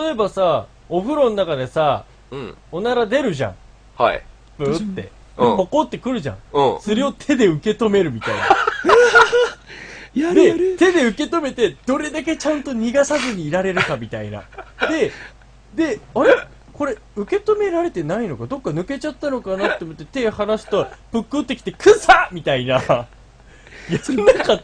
例えばさ、お風呂の中でさ、 うん、 おなら出るじゃん。 はい。 ブーって。 うん、 ポコってくるじゃん。 うん。 それを手で受け止めるみたいな。 やるやる。 で、手で受け止めて、どれだけちゃんと逃がさずにいられるかみたいな。で、で、あれこれ、受け止められてないのかどっか抜けちゃったのかなって思って手離すと、ぷっくってきて、くさみたいな。やんなかった？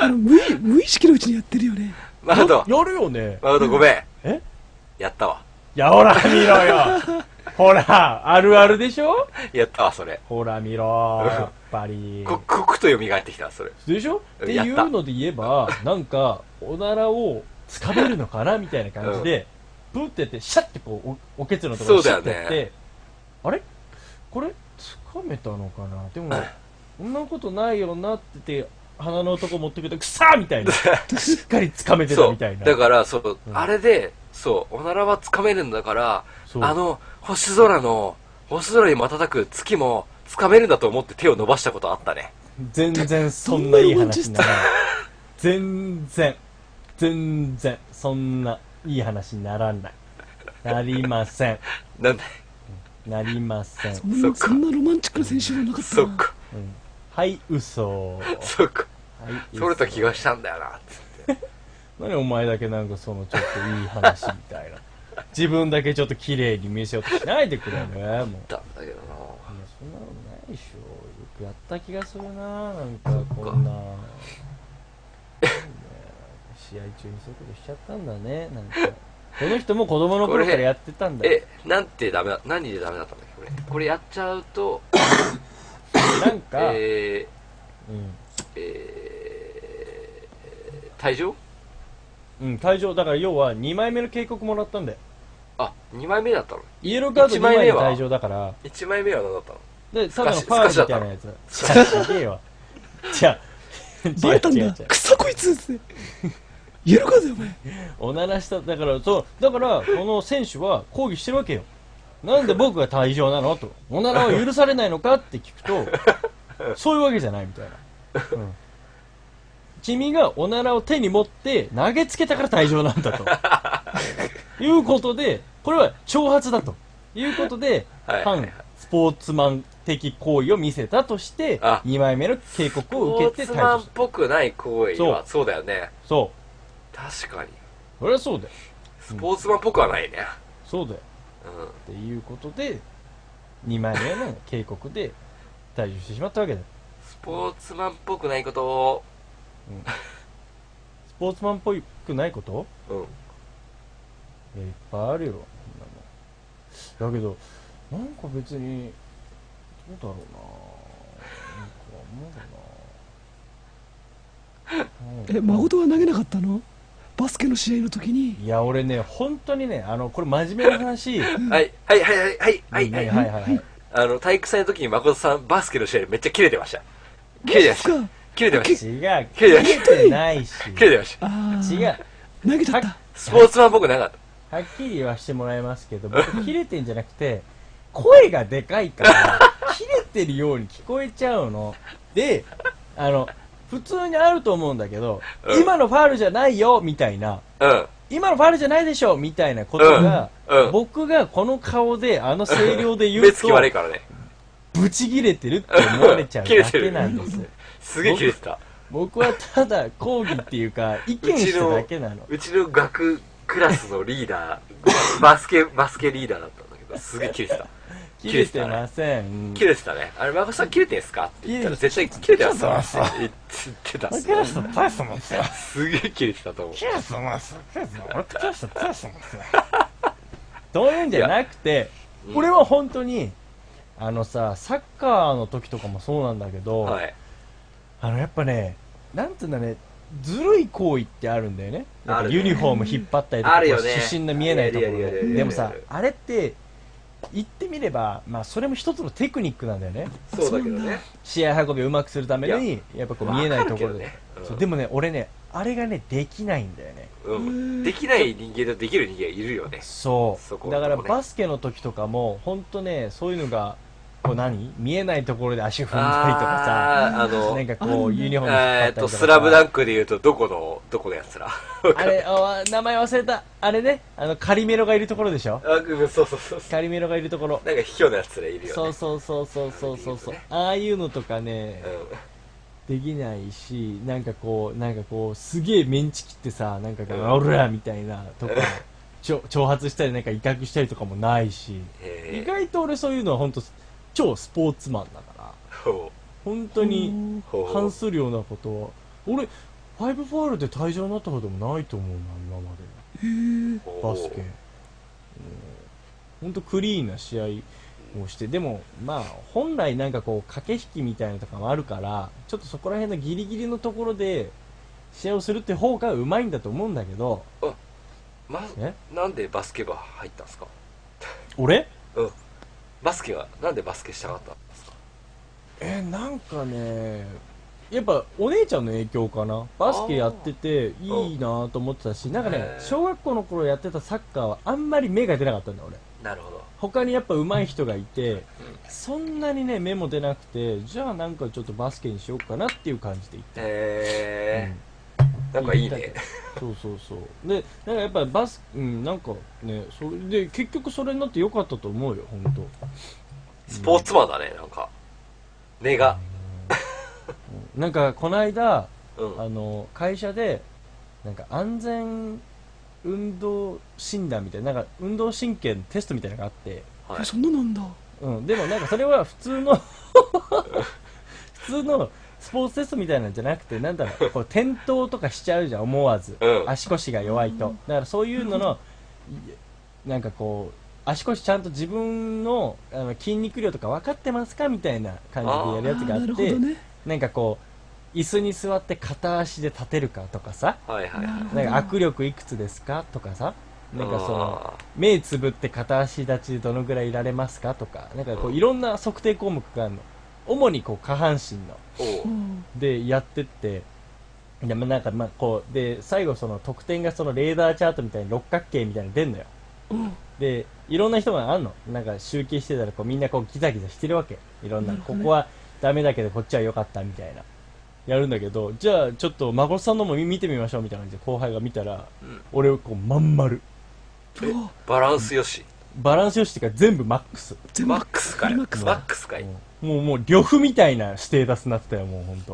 あの無意、無意識のうちにやってるよね。 マウド。 やるよね。 マウドごめん。 えやったわ。 いや、ほら見ろよ。ほら、あるあるでしょ？ やったわ、それ。 ほら見ろ、やっぱり。 刻々と蘇ってきた、それ。 でしょ？っていうので言えば、なんか、おならをつかめるのかなみたいな感じで、プーってやって、シャッてこう、お、おけつのところにシャッてやって、ね、あれこれ、つかめたのかなでも、そんなことないよなって言って、鼻の男持ってくると、くさーみたいな。しっかりつかめてたみたいな。 だから、そう、うん、あれで、そう、おならはつかめるんだから、あの、星空の、星空に瞬く月も、つかめるんだと思って手を伸ばしたことあったね。 全然そんないい話にならない。全然、全然、そんないい話にならない。なりません。 なんだなりません。 そんな、そんなロマンチックな選手はなかったな。 そっか。 うん、はい、嘘。 そっか。 はい、 それた気がしたんだよな、つって。 何お前だけなんかそのちょっといい話みたいな。自分だけちょっと綺麗に見せようとしないでくれね、もう。 だんだけどな。いや、 そんなのないでしょ。よくやった気がするな、なんかこんな。試合中にそういうことしちゃったんだね、なんか。この人も子供の頃からやってたんだよ。 え、なんてダメだ、何でダメだったんだっけ、これ。これやっちゃうと、 なんか、 えー、 うん。 えー、退場？ うん、退場。だから要はにまいめの警告もらったんだよ。 あ、にまいめだったの？ イエローカードにまいめ退場だから。 いちまいめは何だったの？ で、ただのファールみたいなやつ。すげえわ。じゃあ、 バレたんだ。くさこいつって。イエローカードよ、お前。 おならした、だから、そう、だから、この選手は抗議してるわけよ。 なんで僕が対象なのと。おならは許されないのかって聞くと、そういうわけじゃないみたいな。うん、君がおならを手に持って投げつけたから退場なんだと。いうことで、これは挑発だと。いうことで、 はい反スポーツマン的行為を見せたとして、 あにまいめの警告を受けてスポーツマンっ退場した。 ぽくない行為は、そうだよね。 そ確かに。 う。それはそうだよ。 スポーツマンっぽくはないね。 そうだよ。 うん。 っていうことで、にまいめの警告で退場してしまったわけだよ。 スポーツマンっぽくないことを、 スポーツマンっぽくないこと、 うん。 いや、いっぱいあるよ。そんなのだけど、なんか別に、どうだろうな。なんか思うな。 え、誠は投げなかったの？バスケの試合の時に。 いや、俺ね、本当にね、あの、これ真面目な話。 はい、はい、はい、はい、はい、はい、はい、 はいはいはいはい。 あの、体育祭の時に誠さん、バスケの試合でめっちゃキレてました。キレてました。 かキレてまし違う、 切れ切れてないし。 た。キレてました。 あー違う。 投げちゃった。 スポーツマンっぽくなかった。 はっきり言わしてもらいますけど、僕、切れてんじゃなくて、声がでかいから、切れてるように聞こえちゃうの。で、あの、普通にあると思うんだけど、 うん今のファールじゃないよ、みたいな。 うん。 今のファールじゃないでしょ、みたいなことが、 うんうん僕がこの顔で、あの声量で言う目つきと、 悪いからね。 ブチ切れてるって思われちゃうだけなんです。 すげえキレてた。 僕はただ抗議っていうか、意見しただけなの。 うちの学クラスのリーダー、バスケ、バスケリーダーだったんだけど、すげえキレてた。 切れてません。 キレてたね。あれ、孫さんキレてんすかって言ったら絶対キレてますって言ってたっすキレて大したもんですよ。 すげえキレてたと思う。 キレてますよ。キレてますよ。俺とキレて大したもんですよ。そういうんじゃなくて、 うん俺は本当に、あのさ、サッカーの時とかもそうなんだけど、 はい。 あのやっぱね、なんつうんだね、ずるい行為ってあるんだよね。なんかあるねユニフォーム引っ張ったりとか、 あるよね主審の見えないところで。 あるあるあるあるでもさ、あれって、言ってみれば、まあそれも一つのテクニックなんだよね。 そうだけどね。 試合運びをうまくするために、やっぱこう見えないところで。 わかるけどねうんそうでもね、俺ね、あれがね、できないんだよね。 うん。できない人間とできる人間いるよね。 そう。 そこだからのとこねバスケの時とかも、ほんとね、そういうのが、こう何見えないところで足踏んだりとかさ、 あーあのなんかこう、ユニフォーム引っ張えーっと、 ったりとかさ。 スラムダンクで言うと、どこの、どこのやつらあれ、あ名前忘れた。あれね、あの、カリメロがいるところでしょあ、うんそうそうそうそう。 カリメロがいるところ。 なんか卑怯なやつらいるよね。 そうそうそうそうそうそうそう、 ねああいうのとかね、できないし、なんかこう、なんかこう、すげえメンチ切ってさ、なんかこう、 うんオラみたいなとか、ちょ挑発したりなんか威嚇したりとかもないし、 へー意外と俺そういうのは本当超スポーツマンだから、 ほ本当にうほう反するようなことは、俺、ファイブファールで退場になったこともないと思うな、今まで。 ほうバスケ。本当クリーンな試合をして、でも、まあ、本来なんかこう、駆け引きみたいなのとかもあるから、ちょっとそこら辺のギリギリのところで、試合をするって方がうまいんだと思うんだけど、 ま、 えなんでバスケ部入ったんですか？ 俺うん。バスケは、なんでバスケしたかったんですか？ え、なんかね、やっぱお姉ちゃんの影響かな。バスケやってていいなと思ってたし、なんかねへー、 小学校の頃やってたサッカーはあんまり目が出なかったんだ俺。 なるほど。 他にやっぱ上手い人がいて、そんなにね、目も出なくて、じゃあなんかちょっとバスケにしようかなっていう感じで行った。 へうんー。なんかいいね。 そうそうそう。で、なんかやっぱりバス、うん、なんかね、それで、結局それになってよかったと思うよ、本当。 スポーツマンだね、なんか。根が。 なんか、この間、 うん。 あの、会社で、なんか安全運動診断みたいな、なんか運動神経のテストみたいなのがあって、 はいえ、そんななんだ。 うん、でもなんかそれは普通の普通のスポーツテストみたいなんじゃなくて、なんだろう、こう転倒とかしちゃうじゃん、思わず。 うん足腰が弱いと。だからそういうのの、いなんかこう、足腰ちゃんと自分のあの筋肉量とか分かってますかみたいな感じでやるやつがああーなるって、 ほどね。 なんかこう、椅子に座って片足で立てるかとかさ、 はいはいはい。 なんか握力いくつですかとかさ、なんかその、 あ目つぶって片足立ちでどのぐらいいられますかとか、なんかこういろんな測定項目があるの。主にこう下半身の。 ーおううんで、やってって、で、まあなんかまあこう、で、最後その得点がそのレーダーチャートみたいに六角形みたいに出んのよ。 うんでいろんな人があんのなんか集計してたらこうみんなこうギザギザしてるわけいろんな、ここはダメだけどこっちは良かったみたいなやるんだけど、じゃあちょっと孫さんのも見てみましょうみたいな感じで後輩が見たら、うん、俺こうまん丸バランスよし、 バランスよしっていうか全部マックスマックスかいマックスかいもうもう呂布みたいなステータスになってたよもうほんと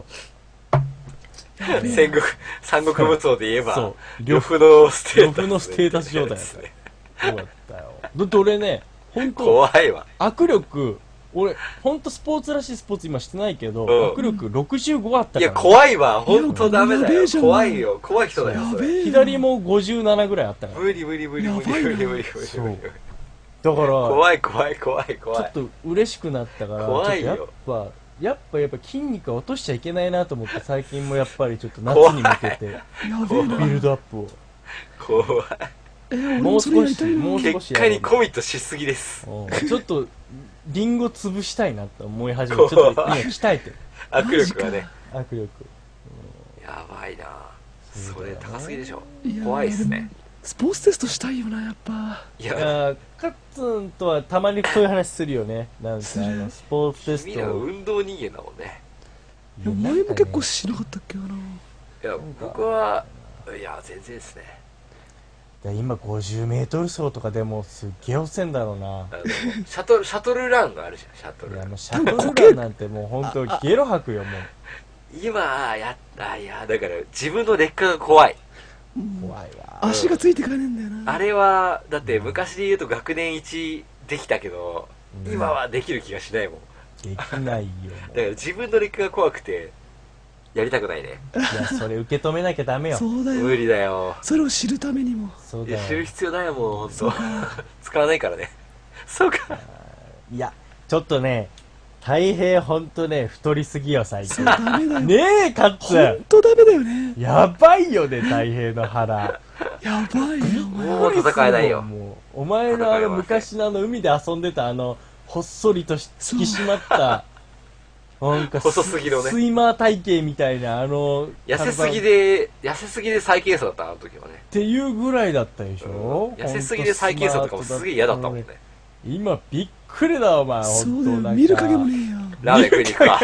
戦国三国無双で言えば呂布のステータス、ね、 呂布のステータス状態だったそうだったよ。だって俺ね本当怖いわ握力俺本当スポーツらしいスポーツ今してないけど、うん、握力ろくじゅうごあったから、ね、 いや怖いわ本当ダメだよ怖いよ怖い人だよそれ左もごじゅうななぐらいあったから無理無理無理無理無理無理無理無理だから怖い怖い怖い怖いちょっと嬉しくなったから怖いよやっぱやっぱやっぱ筋肉は落としちゃいけないなと思って最近もやっぱりちょっと夏に向けてビルドアップを怖いえー、 もう少しもう少し結果にコミットしすぎですちょっとリンゴ潰したいなと思い始めてちょっと今鍛えてる握力がね握力、うん、 やばいなそれ高すぎでしょ怖いっすねスポーツテストしたいよなやっぱいやカッツンとはたまにそういう話するよねなんかあのスポーツテスト君ら運動人間だもんねいや前も結構しなかったっけかな。いや僕はいや全然ですね今ごじゅうメートル走とかでもすっげえ押せんだろうなシャトルシャトルランがあるじゃんシャトルいやもうシャトルランなんてもう本当ゲロ吐くよもう今やったいやだから自分の劣化が怖い怖いわ足がついてかねえんだよな、 うん、あれはだって昔で言うと学年いちできたけど、うん、今はできる気がしないもんできないよだから自分の劣化が怖くてやりたくないねいやそれ受け止めなきゃダメよそうだよ無理だよそれを知るためにもそうだよいや知る必要ないもん本当使わないからねそうかいやちょっとね太平ほんとね太りすぎよ最近そうダメだよねえカッツほんとダメだよねやばいよね太平の腹やばいよもう戦えないよもうお前のあの昔のあの海で遊んでたあのほっそりと引き締まったなんか細すぎのねスイマー体型みたいなあの痩せすぎで痩せすぎで再検査だったあの時はねっていうぐらいだったでしょ、 うん、痩せすぎで再検査とかもすげえ嫌だったもんね今びっくりだお前そうだよ見る影もねえよラーメン食いに行くか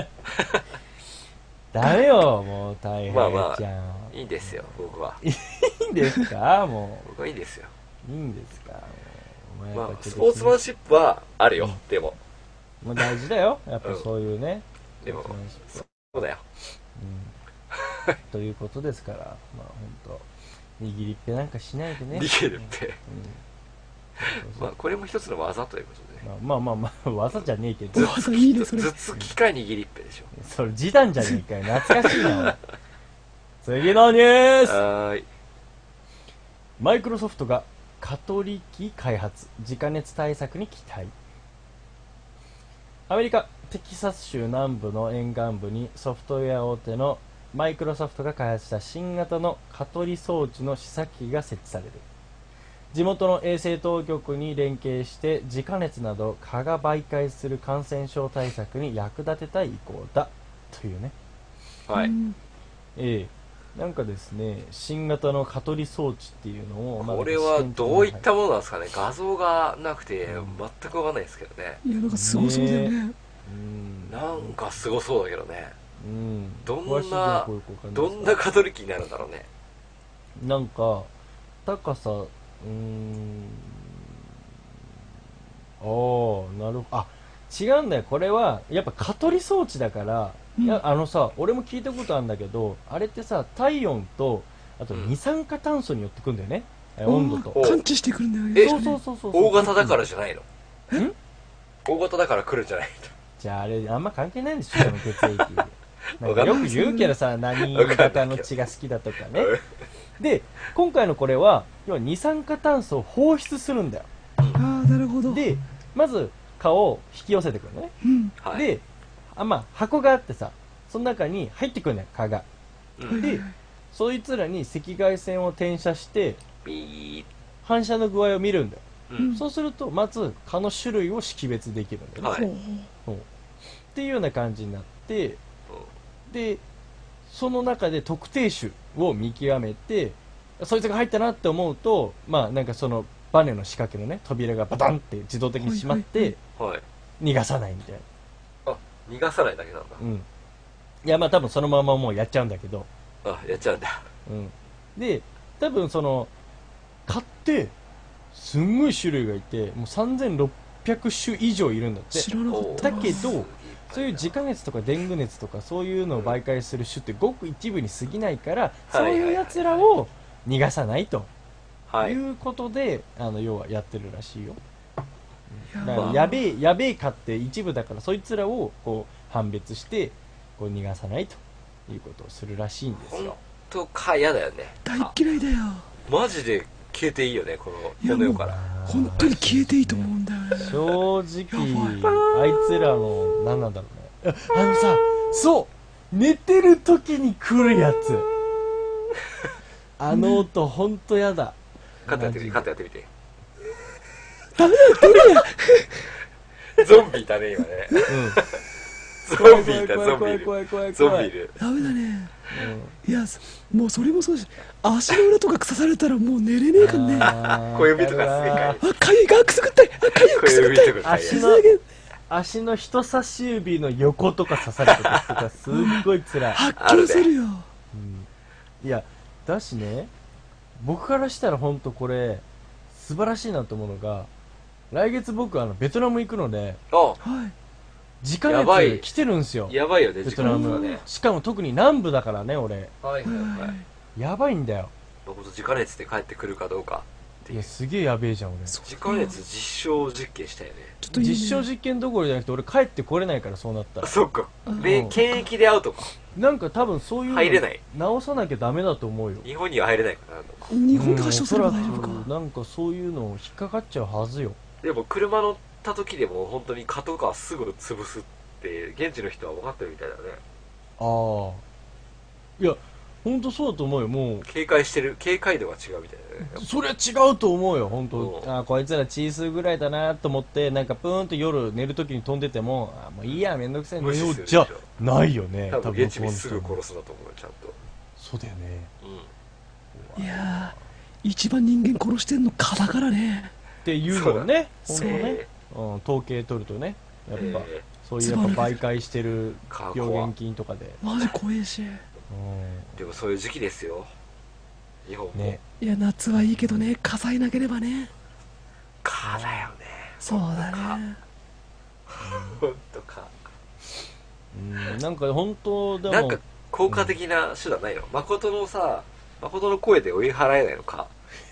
ダメよもう大変ちゃん、まあまあいいんですよ僕はいいんですかもう僕はいいんですよいいんですかお前まあスポーツマンシップはあるよ、うん、でももう大事だよやっぱそういうね、 うん、でもそうだよ、 うん、ということですからまあ本当握りっぺなんかしないでね握るって、うんまあこれも一つの技ということで、ね、 まあまあまあ技じゃねえけど技いいねそれ頭突きか握りっぺでしょそれ示談じゃねえかよ懐かしいな次のニュースはーいマイクロソフトが蚊取り機開発直熱対策に期待アメリカテキサス州南部の沿岸部にソフトウェア大手のマイクロソフトが開発した新型の蚊取り装置の試作機が設置される地元の衛生当局に連携して直熱など蚊が媒介する感染症対策に役立てたい意向だというねはい、 ええなんかですね新型の蚊取り装置っていうのをこれはどういったものなんですかね画像がなくて全くわかんないですけどねいやなんかすごそうだよね、 ねうんなんかすごそうだけどねうんどんなどんな蚊取り機になるんだろうねなんか高さうーんああなるほどあ違うんだよこれはやっぱ蚊取り装置だから、うん、いやあのさ俺も聞いたことあるんだけどあれってさ体温とあと二酸化炭素によってくんだよね、うん、温度と感知してくるんだよねえそうそうそうそう大型だからじゃないのん大型だから来るんじゃないのじゃああれあんま関係ないんでしょその血液なんかよく言うけどさ何型の血が好きだとかねで今回のこれは要は二酸化炭素を放出するんだよああなるほどでまず蚊を引き寄せてくるのね、 うんはい、 であまあ箱があってさその中に入ってくるんだよ蚊が、うん、でそいつらに赤外線を転写して反射の具合を見るんだよ、うん、そうするとまず蚊の種類を識別できるんだよね、はい、っていうような感じになってでその中で特定種を見極めてそいつが入ったなって思うとまあなんかそのバネの仕掛けのね扉がバタンって自動的に閉まってはい。 逃がさないみたいな。 あ、逃がさないだけなんだ。 うん。いやまあ多分そのままもうやっちゃうんだけど、 あ、やっちゃうんだ。 うん。で多分その買ってすんごい種類がいてもうさんぜんろっぴゃく種以上いるんだって。 知らなかっただけどそういう自家熱とかデング熱とかそういうのを媒介する種ってごく一部に過ぎないから、そういうやつらを逃がさないとはいい。 うことで、あの要はやってるらしいよ。 やだからやべえやべえかって一部だからそいつらをこう判別してこう逃がさないということをするらしいんですほんよ。 とか嫌だよね。 大嫌いだよ。 マジで消えていいよね、このいや世の世から。 本当に消えていいと思うんだよね。 正直あいつらの何なんだろうね。あのさ、そう寝てる時に来るやつ。あの音ほんとやだ。 カットやってみて、カットやってみて。 ダメだよ、出るや。 ゾンビいたね、今ね。 うん。 ゾンビいた、ゾンビ怖いいる。 怖い怖い怖い。 ゾンビいる。 ダメだね。いや、もうそれもそうだし、足の裏とか刺されたらもう寝れねえからね。あ、 小指とかすげえかゆい。 かゆいがくすぐったい。あ、かゆい小くすぐったい。 指とかかゆい足の足の人差し指の横とか刺された時とかすっごい辛い。 発狂するよ。 いやだしね、僕からしたら本当これ素晴らしいなと思うのが、来月僕あのベトナム行くのであ、 はい。 時間やばい熱来てるんですよ。 やばいよね、 ベトナム時間がね。 しかも特に南部だからね俺、 はいはいはい。 やばいんだよ。 僕と直熱で帰ってくるかどうかっていういや。すげえやべえじゃん俺。 直熱実証実験したよね。 ちょっといいね実証実験どころじゃなくて俺帰ってこれないからそうなったあ、 らそっかうん。 で、検疫でアウトか。 なんか多分そういうの入れない直さなきゃダメだと思うよ。 日本には入れないかな。 日本で発症すれば大丈夫か。 うんおそらくなんかそういうの引っかかっちゃうはずよ。 でも車乗った時でも本当に蚊とかすぐ潰すって現地の人は分かってるみたいだね。 ああいや本当そうだと思うよ。もう警戒してる、警戒度が違うみたいだね。 それは違うと思うよ本当。 うんあーこいつら血数ぐらいだなと思ってなんかプーンと夜寝るときに飛んでてもあーもういいやめんどくさい寝よ無視するでしょうじゃないよね。 多分現地向こうの人にすぐ殺すんだと思うよ、ちゃんと。 そうだよね。 うん。 いやー、一番人間殺してんの蚊だからね。 っていうのをね本そう当ねえ、 うん、統計取るとねやっぱ、 えそういうやっぱ媒介してる蚊病怖原菌とかで、 マジ怖えし。 うーでもそういう時期ですよ、日本も。 ん、ねいや、夏はいいけどね、火災なければね。 蚊だよね。 そうだね。 ほんと蚊。 うんなんか本当でもなんか効果的な手段ないの？誠のさ、誠の声で追い払えないのか。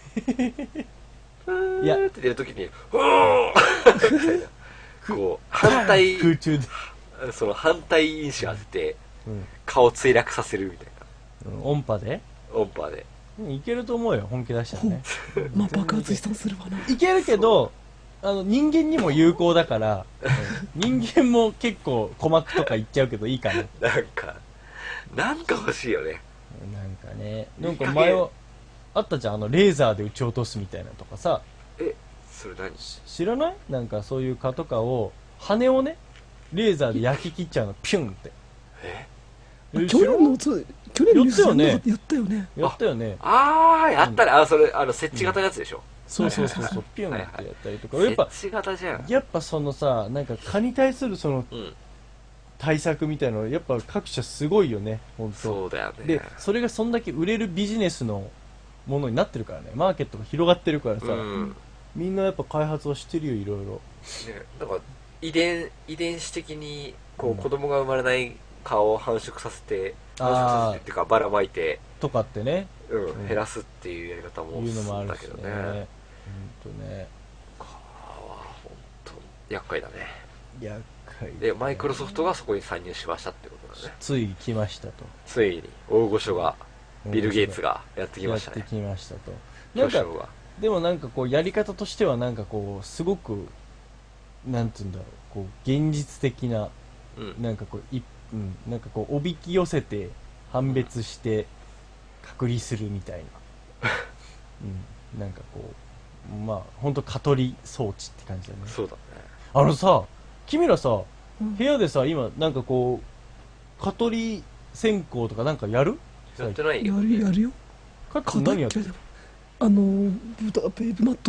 いやって出るときに、うーみたいな。こう、反対、 空中で、 その反対因子当てて、 うん顔墜落させるみたいうん、音波でな。音波で。 うんいけると思うよ本気出したらね。 まあ、爆発したんすればな。 いけるけどあの人間にも有効だから、うん人間も結構鼓膜とかいっちゃうけどいいかな。 なんか、なんか欲しいよね。 なんかねなんか前はあったじゃんあのレーザーで撃ち落とすみたいなとかさ、 え、それ何？ し知らない？なんかそういう蚊とかを羽をねレーザーで焼き切っちゃうのピュンって。 ええ去年のつ、去年のニュースやんなやったよねやったよね。 やったよね。 あー、やったね。あ、それ、あの、設置型のやつでしょ。 そうそうそうそうピュンってやったりとか、やっぱ設置型じゃん。 やっぱそのさなんか蚊に対するそのうん。 対策みたいなのやっぱ各社すごいよね本当。 そうだよね。 でそれがそんだけ売れるビジネスのものになってるからね、マーケットが広がってるからさ、 うん。ね、 みんなやっぱ開発をしてるよいろいろ。 なんか、遺伝、遺伝子的に、こうんう、子供が生まれない顔を繁殖させて、繁殖あーさせてっていうか、ばらまいて、 とかってねうん、 うん減らすっていうやり方もいうのもあ進んだるしねけどね。 ほんとねああ、ほんと、厄介だね。 厄介で、マイクロソフトがそこに参入しましたってことだね。 つい来ましたとついに、大御所が、ビル・ゲイツがやってきましたねやって。きましたと。なんか巨匠が。 でもなんかこうやり方としてはなんかこうすごくなんて言うんだろうこう現実的なうん。 なんかこうい、うん、なんかこうおびき寄せて判別して隔離するみたいな、うん、なんかこうまあ本当蚊取り装置って感じだね。 そうだね。 あのさ君らさうん部屋でさ今なんかこう蚊取り線香とかなんかやる？ やってないよ。 やるやるよ。 かっち蚊だっけ何やってる？ あの、豚、ベイブマット、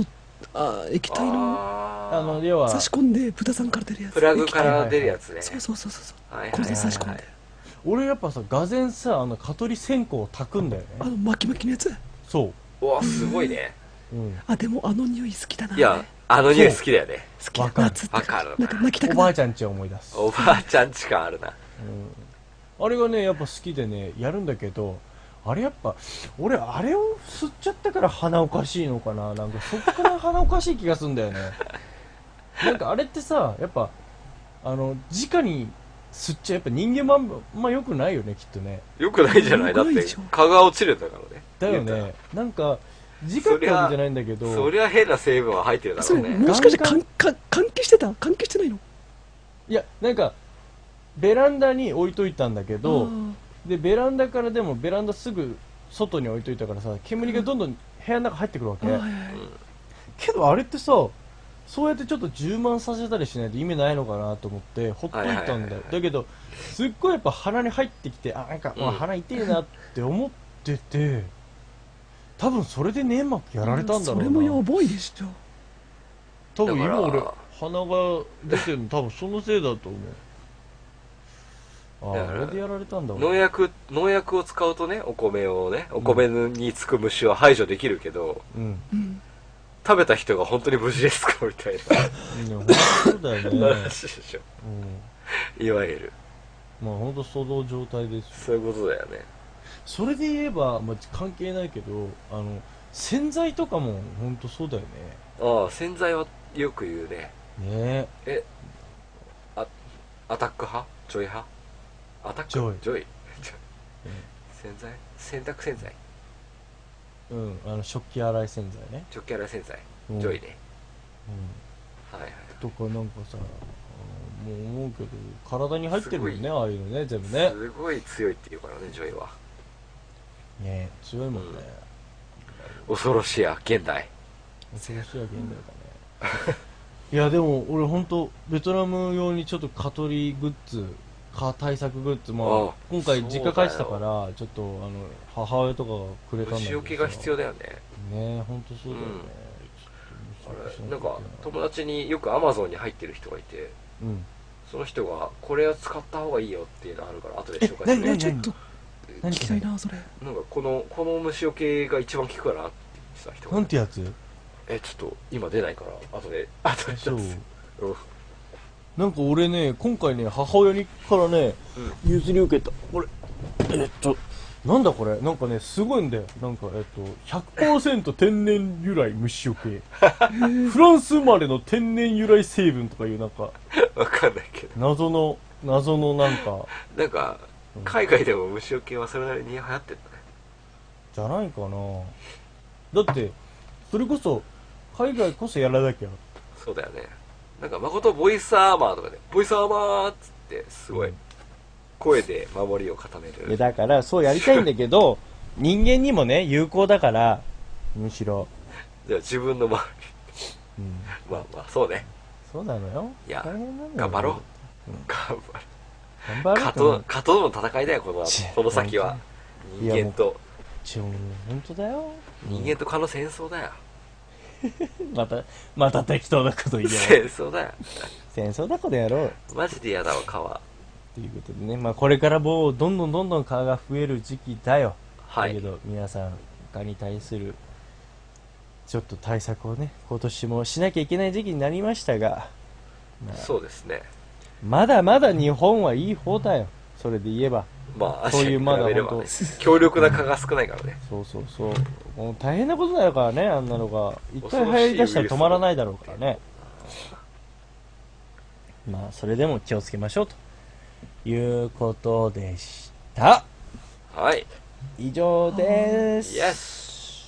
あ液体のあの要は差し込んで豚さんから出るやつ、 プラグから出るやつね。 そうそうそうそうはいはいはいはいこれで差し込んで、 俺やっぱさがぜんさあの蚊取り線香を炊くんだよね。 あの巻き巻きのやつ。 そうわすごいね。 う、うん、 あでもあの匂い好きだな。 いやあの匂い好きだよね。 好きだわかる夏ってわかるなんか泣きたくおなる。 ばあちゃんちを思い出す。 おばあちゃんち感あるな。 あれがねやっぱ好きでねやるんだけど、あれやっぱ俺あれを吸っちゃったから鼻おかしいのかな。なんかそっから鼻おかしい気がするんだよね。なんかあれってさやっぱあの直に吸っちゃやっぱ人間もあんま良くないよねきっとね。 よくないじゃないだってよくないでしょ蚊が落ちるんだからね。 だよね。なんか直ってわけじゃないんだけど、 そりゃ変な成分は入ってるだそれろうね。 もしかしてかんか換気してた換気してないの？ いやなんかベランダに置いといたんだけど、 あでベランダからでもベランダすぐ外に置いといたからさ煙がどんどん部屋の中入ってくるわけ、 ーはいはいはいけどあれってさそうやってちょっと充満させたりしないと意味ないのかなと思ってほっといたんだよ、 はいはいはいはいだけどすっごいやっぱ鼻に入ってきてあなんか、まあうん鼻痛いなって思ってて多分それで粘膜やられたんだろうな。 それもやばいでしょ。 多分今だから俺鼻が出てるの多分そのせいだと思う。ああ、 だからあれでやられたんだ農薬農薬を使うとねお米をねお米につく虫は排除できるけど、 うんうん食べた人が本当に無事ですかみたいいや本当そうだよなね、 話でしょ。 うん、 いわゆるまあ本当その状態ですよ。 そういうことだよね。 それで言えば、まあ、関係ないけどあの洗剤とかも本当そうだよああ洗剤はよく言うね。 ね。ねアタック派ジョイ派アタックジョイジョイ洗剤洗濯洗剤うんあの食器洗い洗剤ね、 食器洗い洗剤うん、 ジョイね。 うんはいはい。 とかなんかさあのもう思うけど体に入ってるよすごいねああいうのね全部ねすごい強いっていうからねジョイは。 ね強いもんね、 恐ろしや現代。 恐ろしいわ現代だねいやでも俺本当ベトナム用にちょっと蚊取りグッズ蚊対策グッズまああ今回実家帰ってたからちょっとあの母親とかがくれたんだけど虫除けが必要だだよね。 ね本当そうだよね、 あれなんか友達によくアマゾンに入ってる人がいてうんその人がこれを使った方がいいよっていうのあるから後でえ紹介する何ちょっと聞何きたいなそれ。 なんかこのこの虫除けが一番効くからって言ってた人がなんてやつえちょっと今出ないから後で後でそううんなんか俺ね今回ね母親にからね譲り受けたこれえっとなんだこれなんかねすごいんだよなんかえっと ひゃくパーセント 天然由来虫除けフランス生まれの天然由来成分とかいうなんかわかんないけど謎の謎のなんかなんか海外でも虫除けはそれなりに流行ってるんだね。 じゃないかなだってそれこそ海外こそやらなきゃそうだよね。なんか誠ボイスアーマーとかでボイスアーマーっつってすごい声で守りを固めいやる。 だからそうやりたいんだけど人間にもね有効だからむしろ、 じゃあ自分の周うん、 りまあまあそうね。 そうなのよいや大変なのよ頑張ろううん頑張る頑張ろう蚊と蚊との戦いだよこのちこの先は。 いや人間とちょ本当だよ人間と蚊の戦争だよ。 またまた適当なこと言う戦争だよ。 戦争だこの野郎マジで嫌だわ蚊は。 ということでね、まあ、これからもうどんどんどんどん蚊が増える時期だよ、 はいだけど皆さん蚊に対するちょっと対策をね今年もしなきゃいけない時期になりましたが、まあ、 そうですね。 まだまだ日本はいい方だよそれで言えばまあそういうまだアジアに比べればね本強力な蚊が少ないからね。 そうそうそうもう大変なことだからねあんなのが一回流行りだしたら止まらないだろうからねまあそれでも気をつけましょうということでしたはい。 以上ですイエス。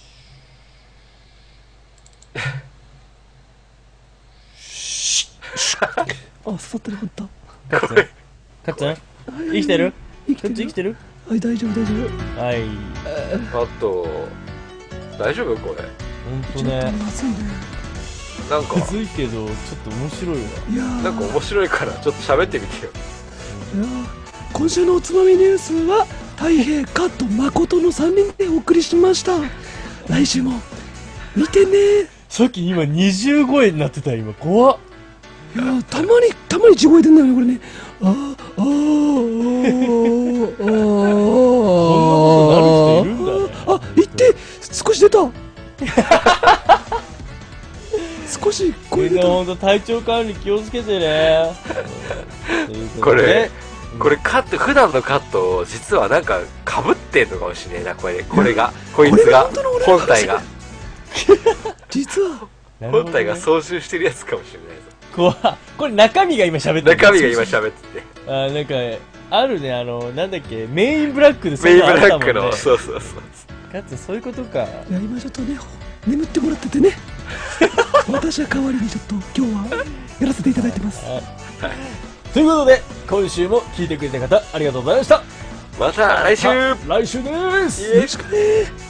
あ刺さってなかった。 カッツンカッツン生きてるカッツン生きてる生きてるはい大丈夫大丈夫。 はいあと大丈夫これ。 ほんとちょっとねまずいね。 なんかむずいけどちょっと面白いわいやーなんか面白いからちょっと喋ってみてよ。 いやー今週のおつまみニュースは太平カと誠のさんにんでお送りしました。来週も見てね。 さっき今にじゅう声になってた今怖っ。 いやーたまにたまに地声出んだよねこれね。あーあーあーあーこんなことなる人いるんだね。 あ、言って少し出た少し声出た。 みんなほんと体調管理気をつけてね。というこれとでこれカット普段のカット実はなんか被ってんのかもしれないな。これこれがこいつがこれが本当の俺の本体が実はなるほどね本体が操縦してるやつかもしれないぞ。 怖っ。これ中身が今喋ってる。 中身が今喋ってて、 あーなんかあるね、あのなんだっけ、メインブラックでそメインブんなあったもんね。 ラックのそうそうそうかつそういうことか。 いや今ちょっとね眠ってもらっててね私は代わりにちょっと今日はやらせていただいてます。 ということで今週も聞いてくれた方ありがとうございました。 また来週来週です。 イエーイよろしくね。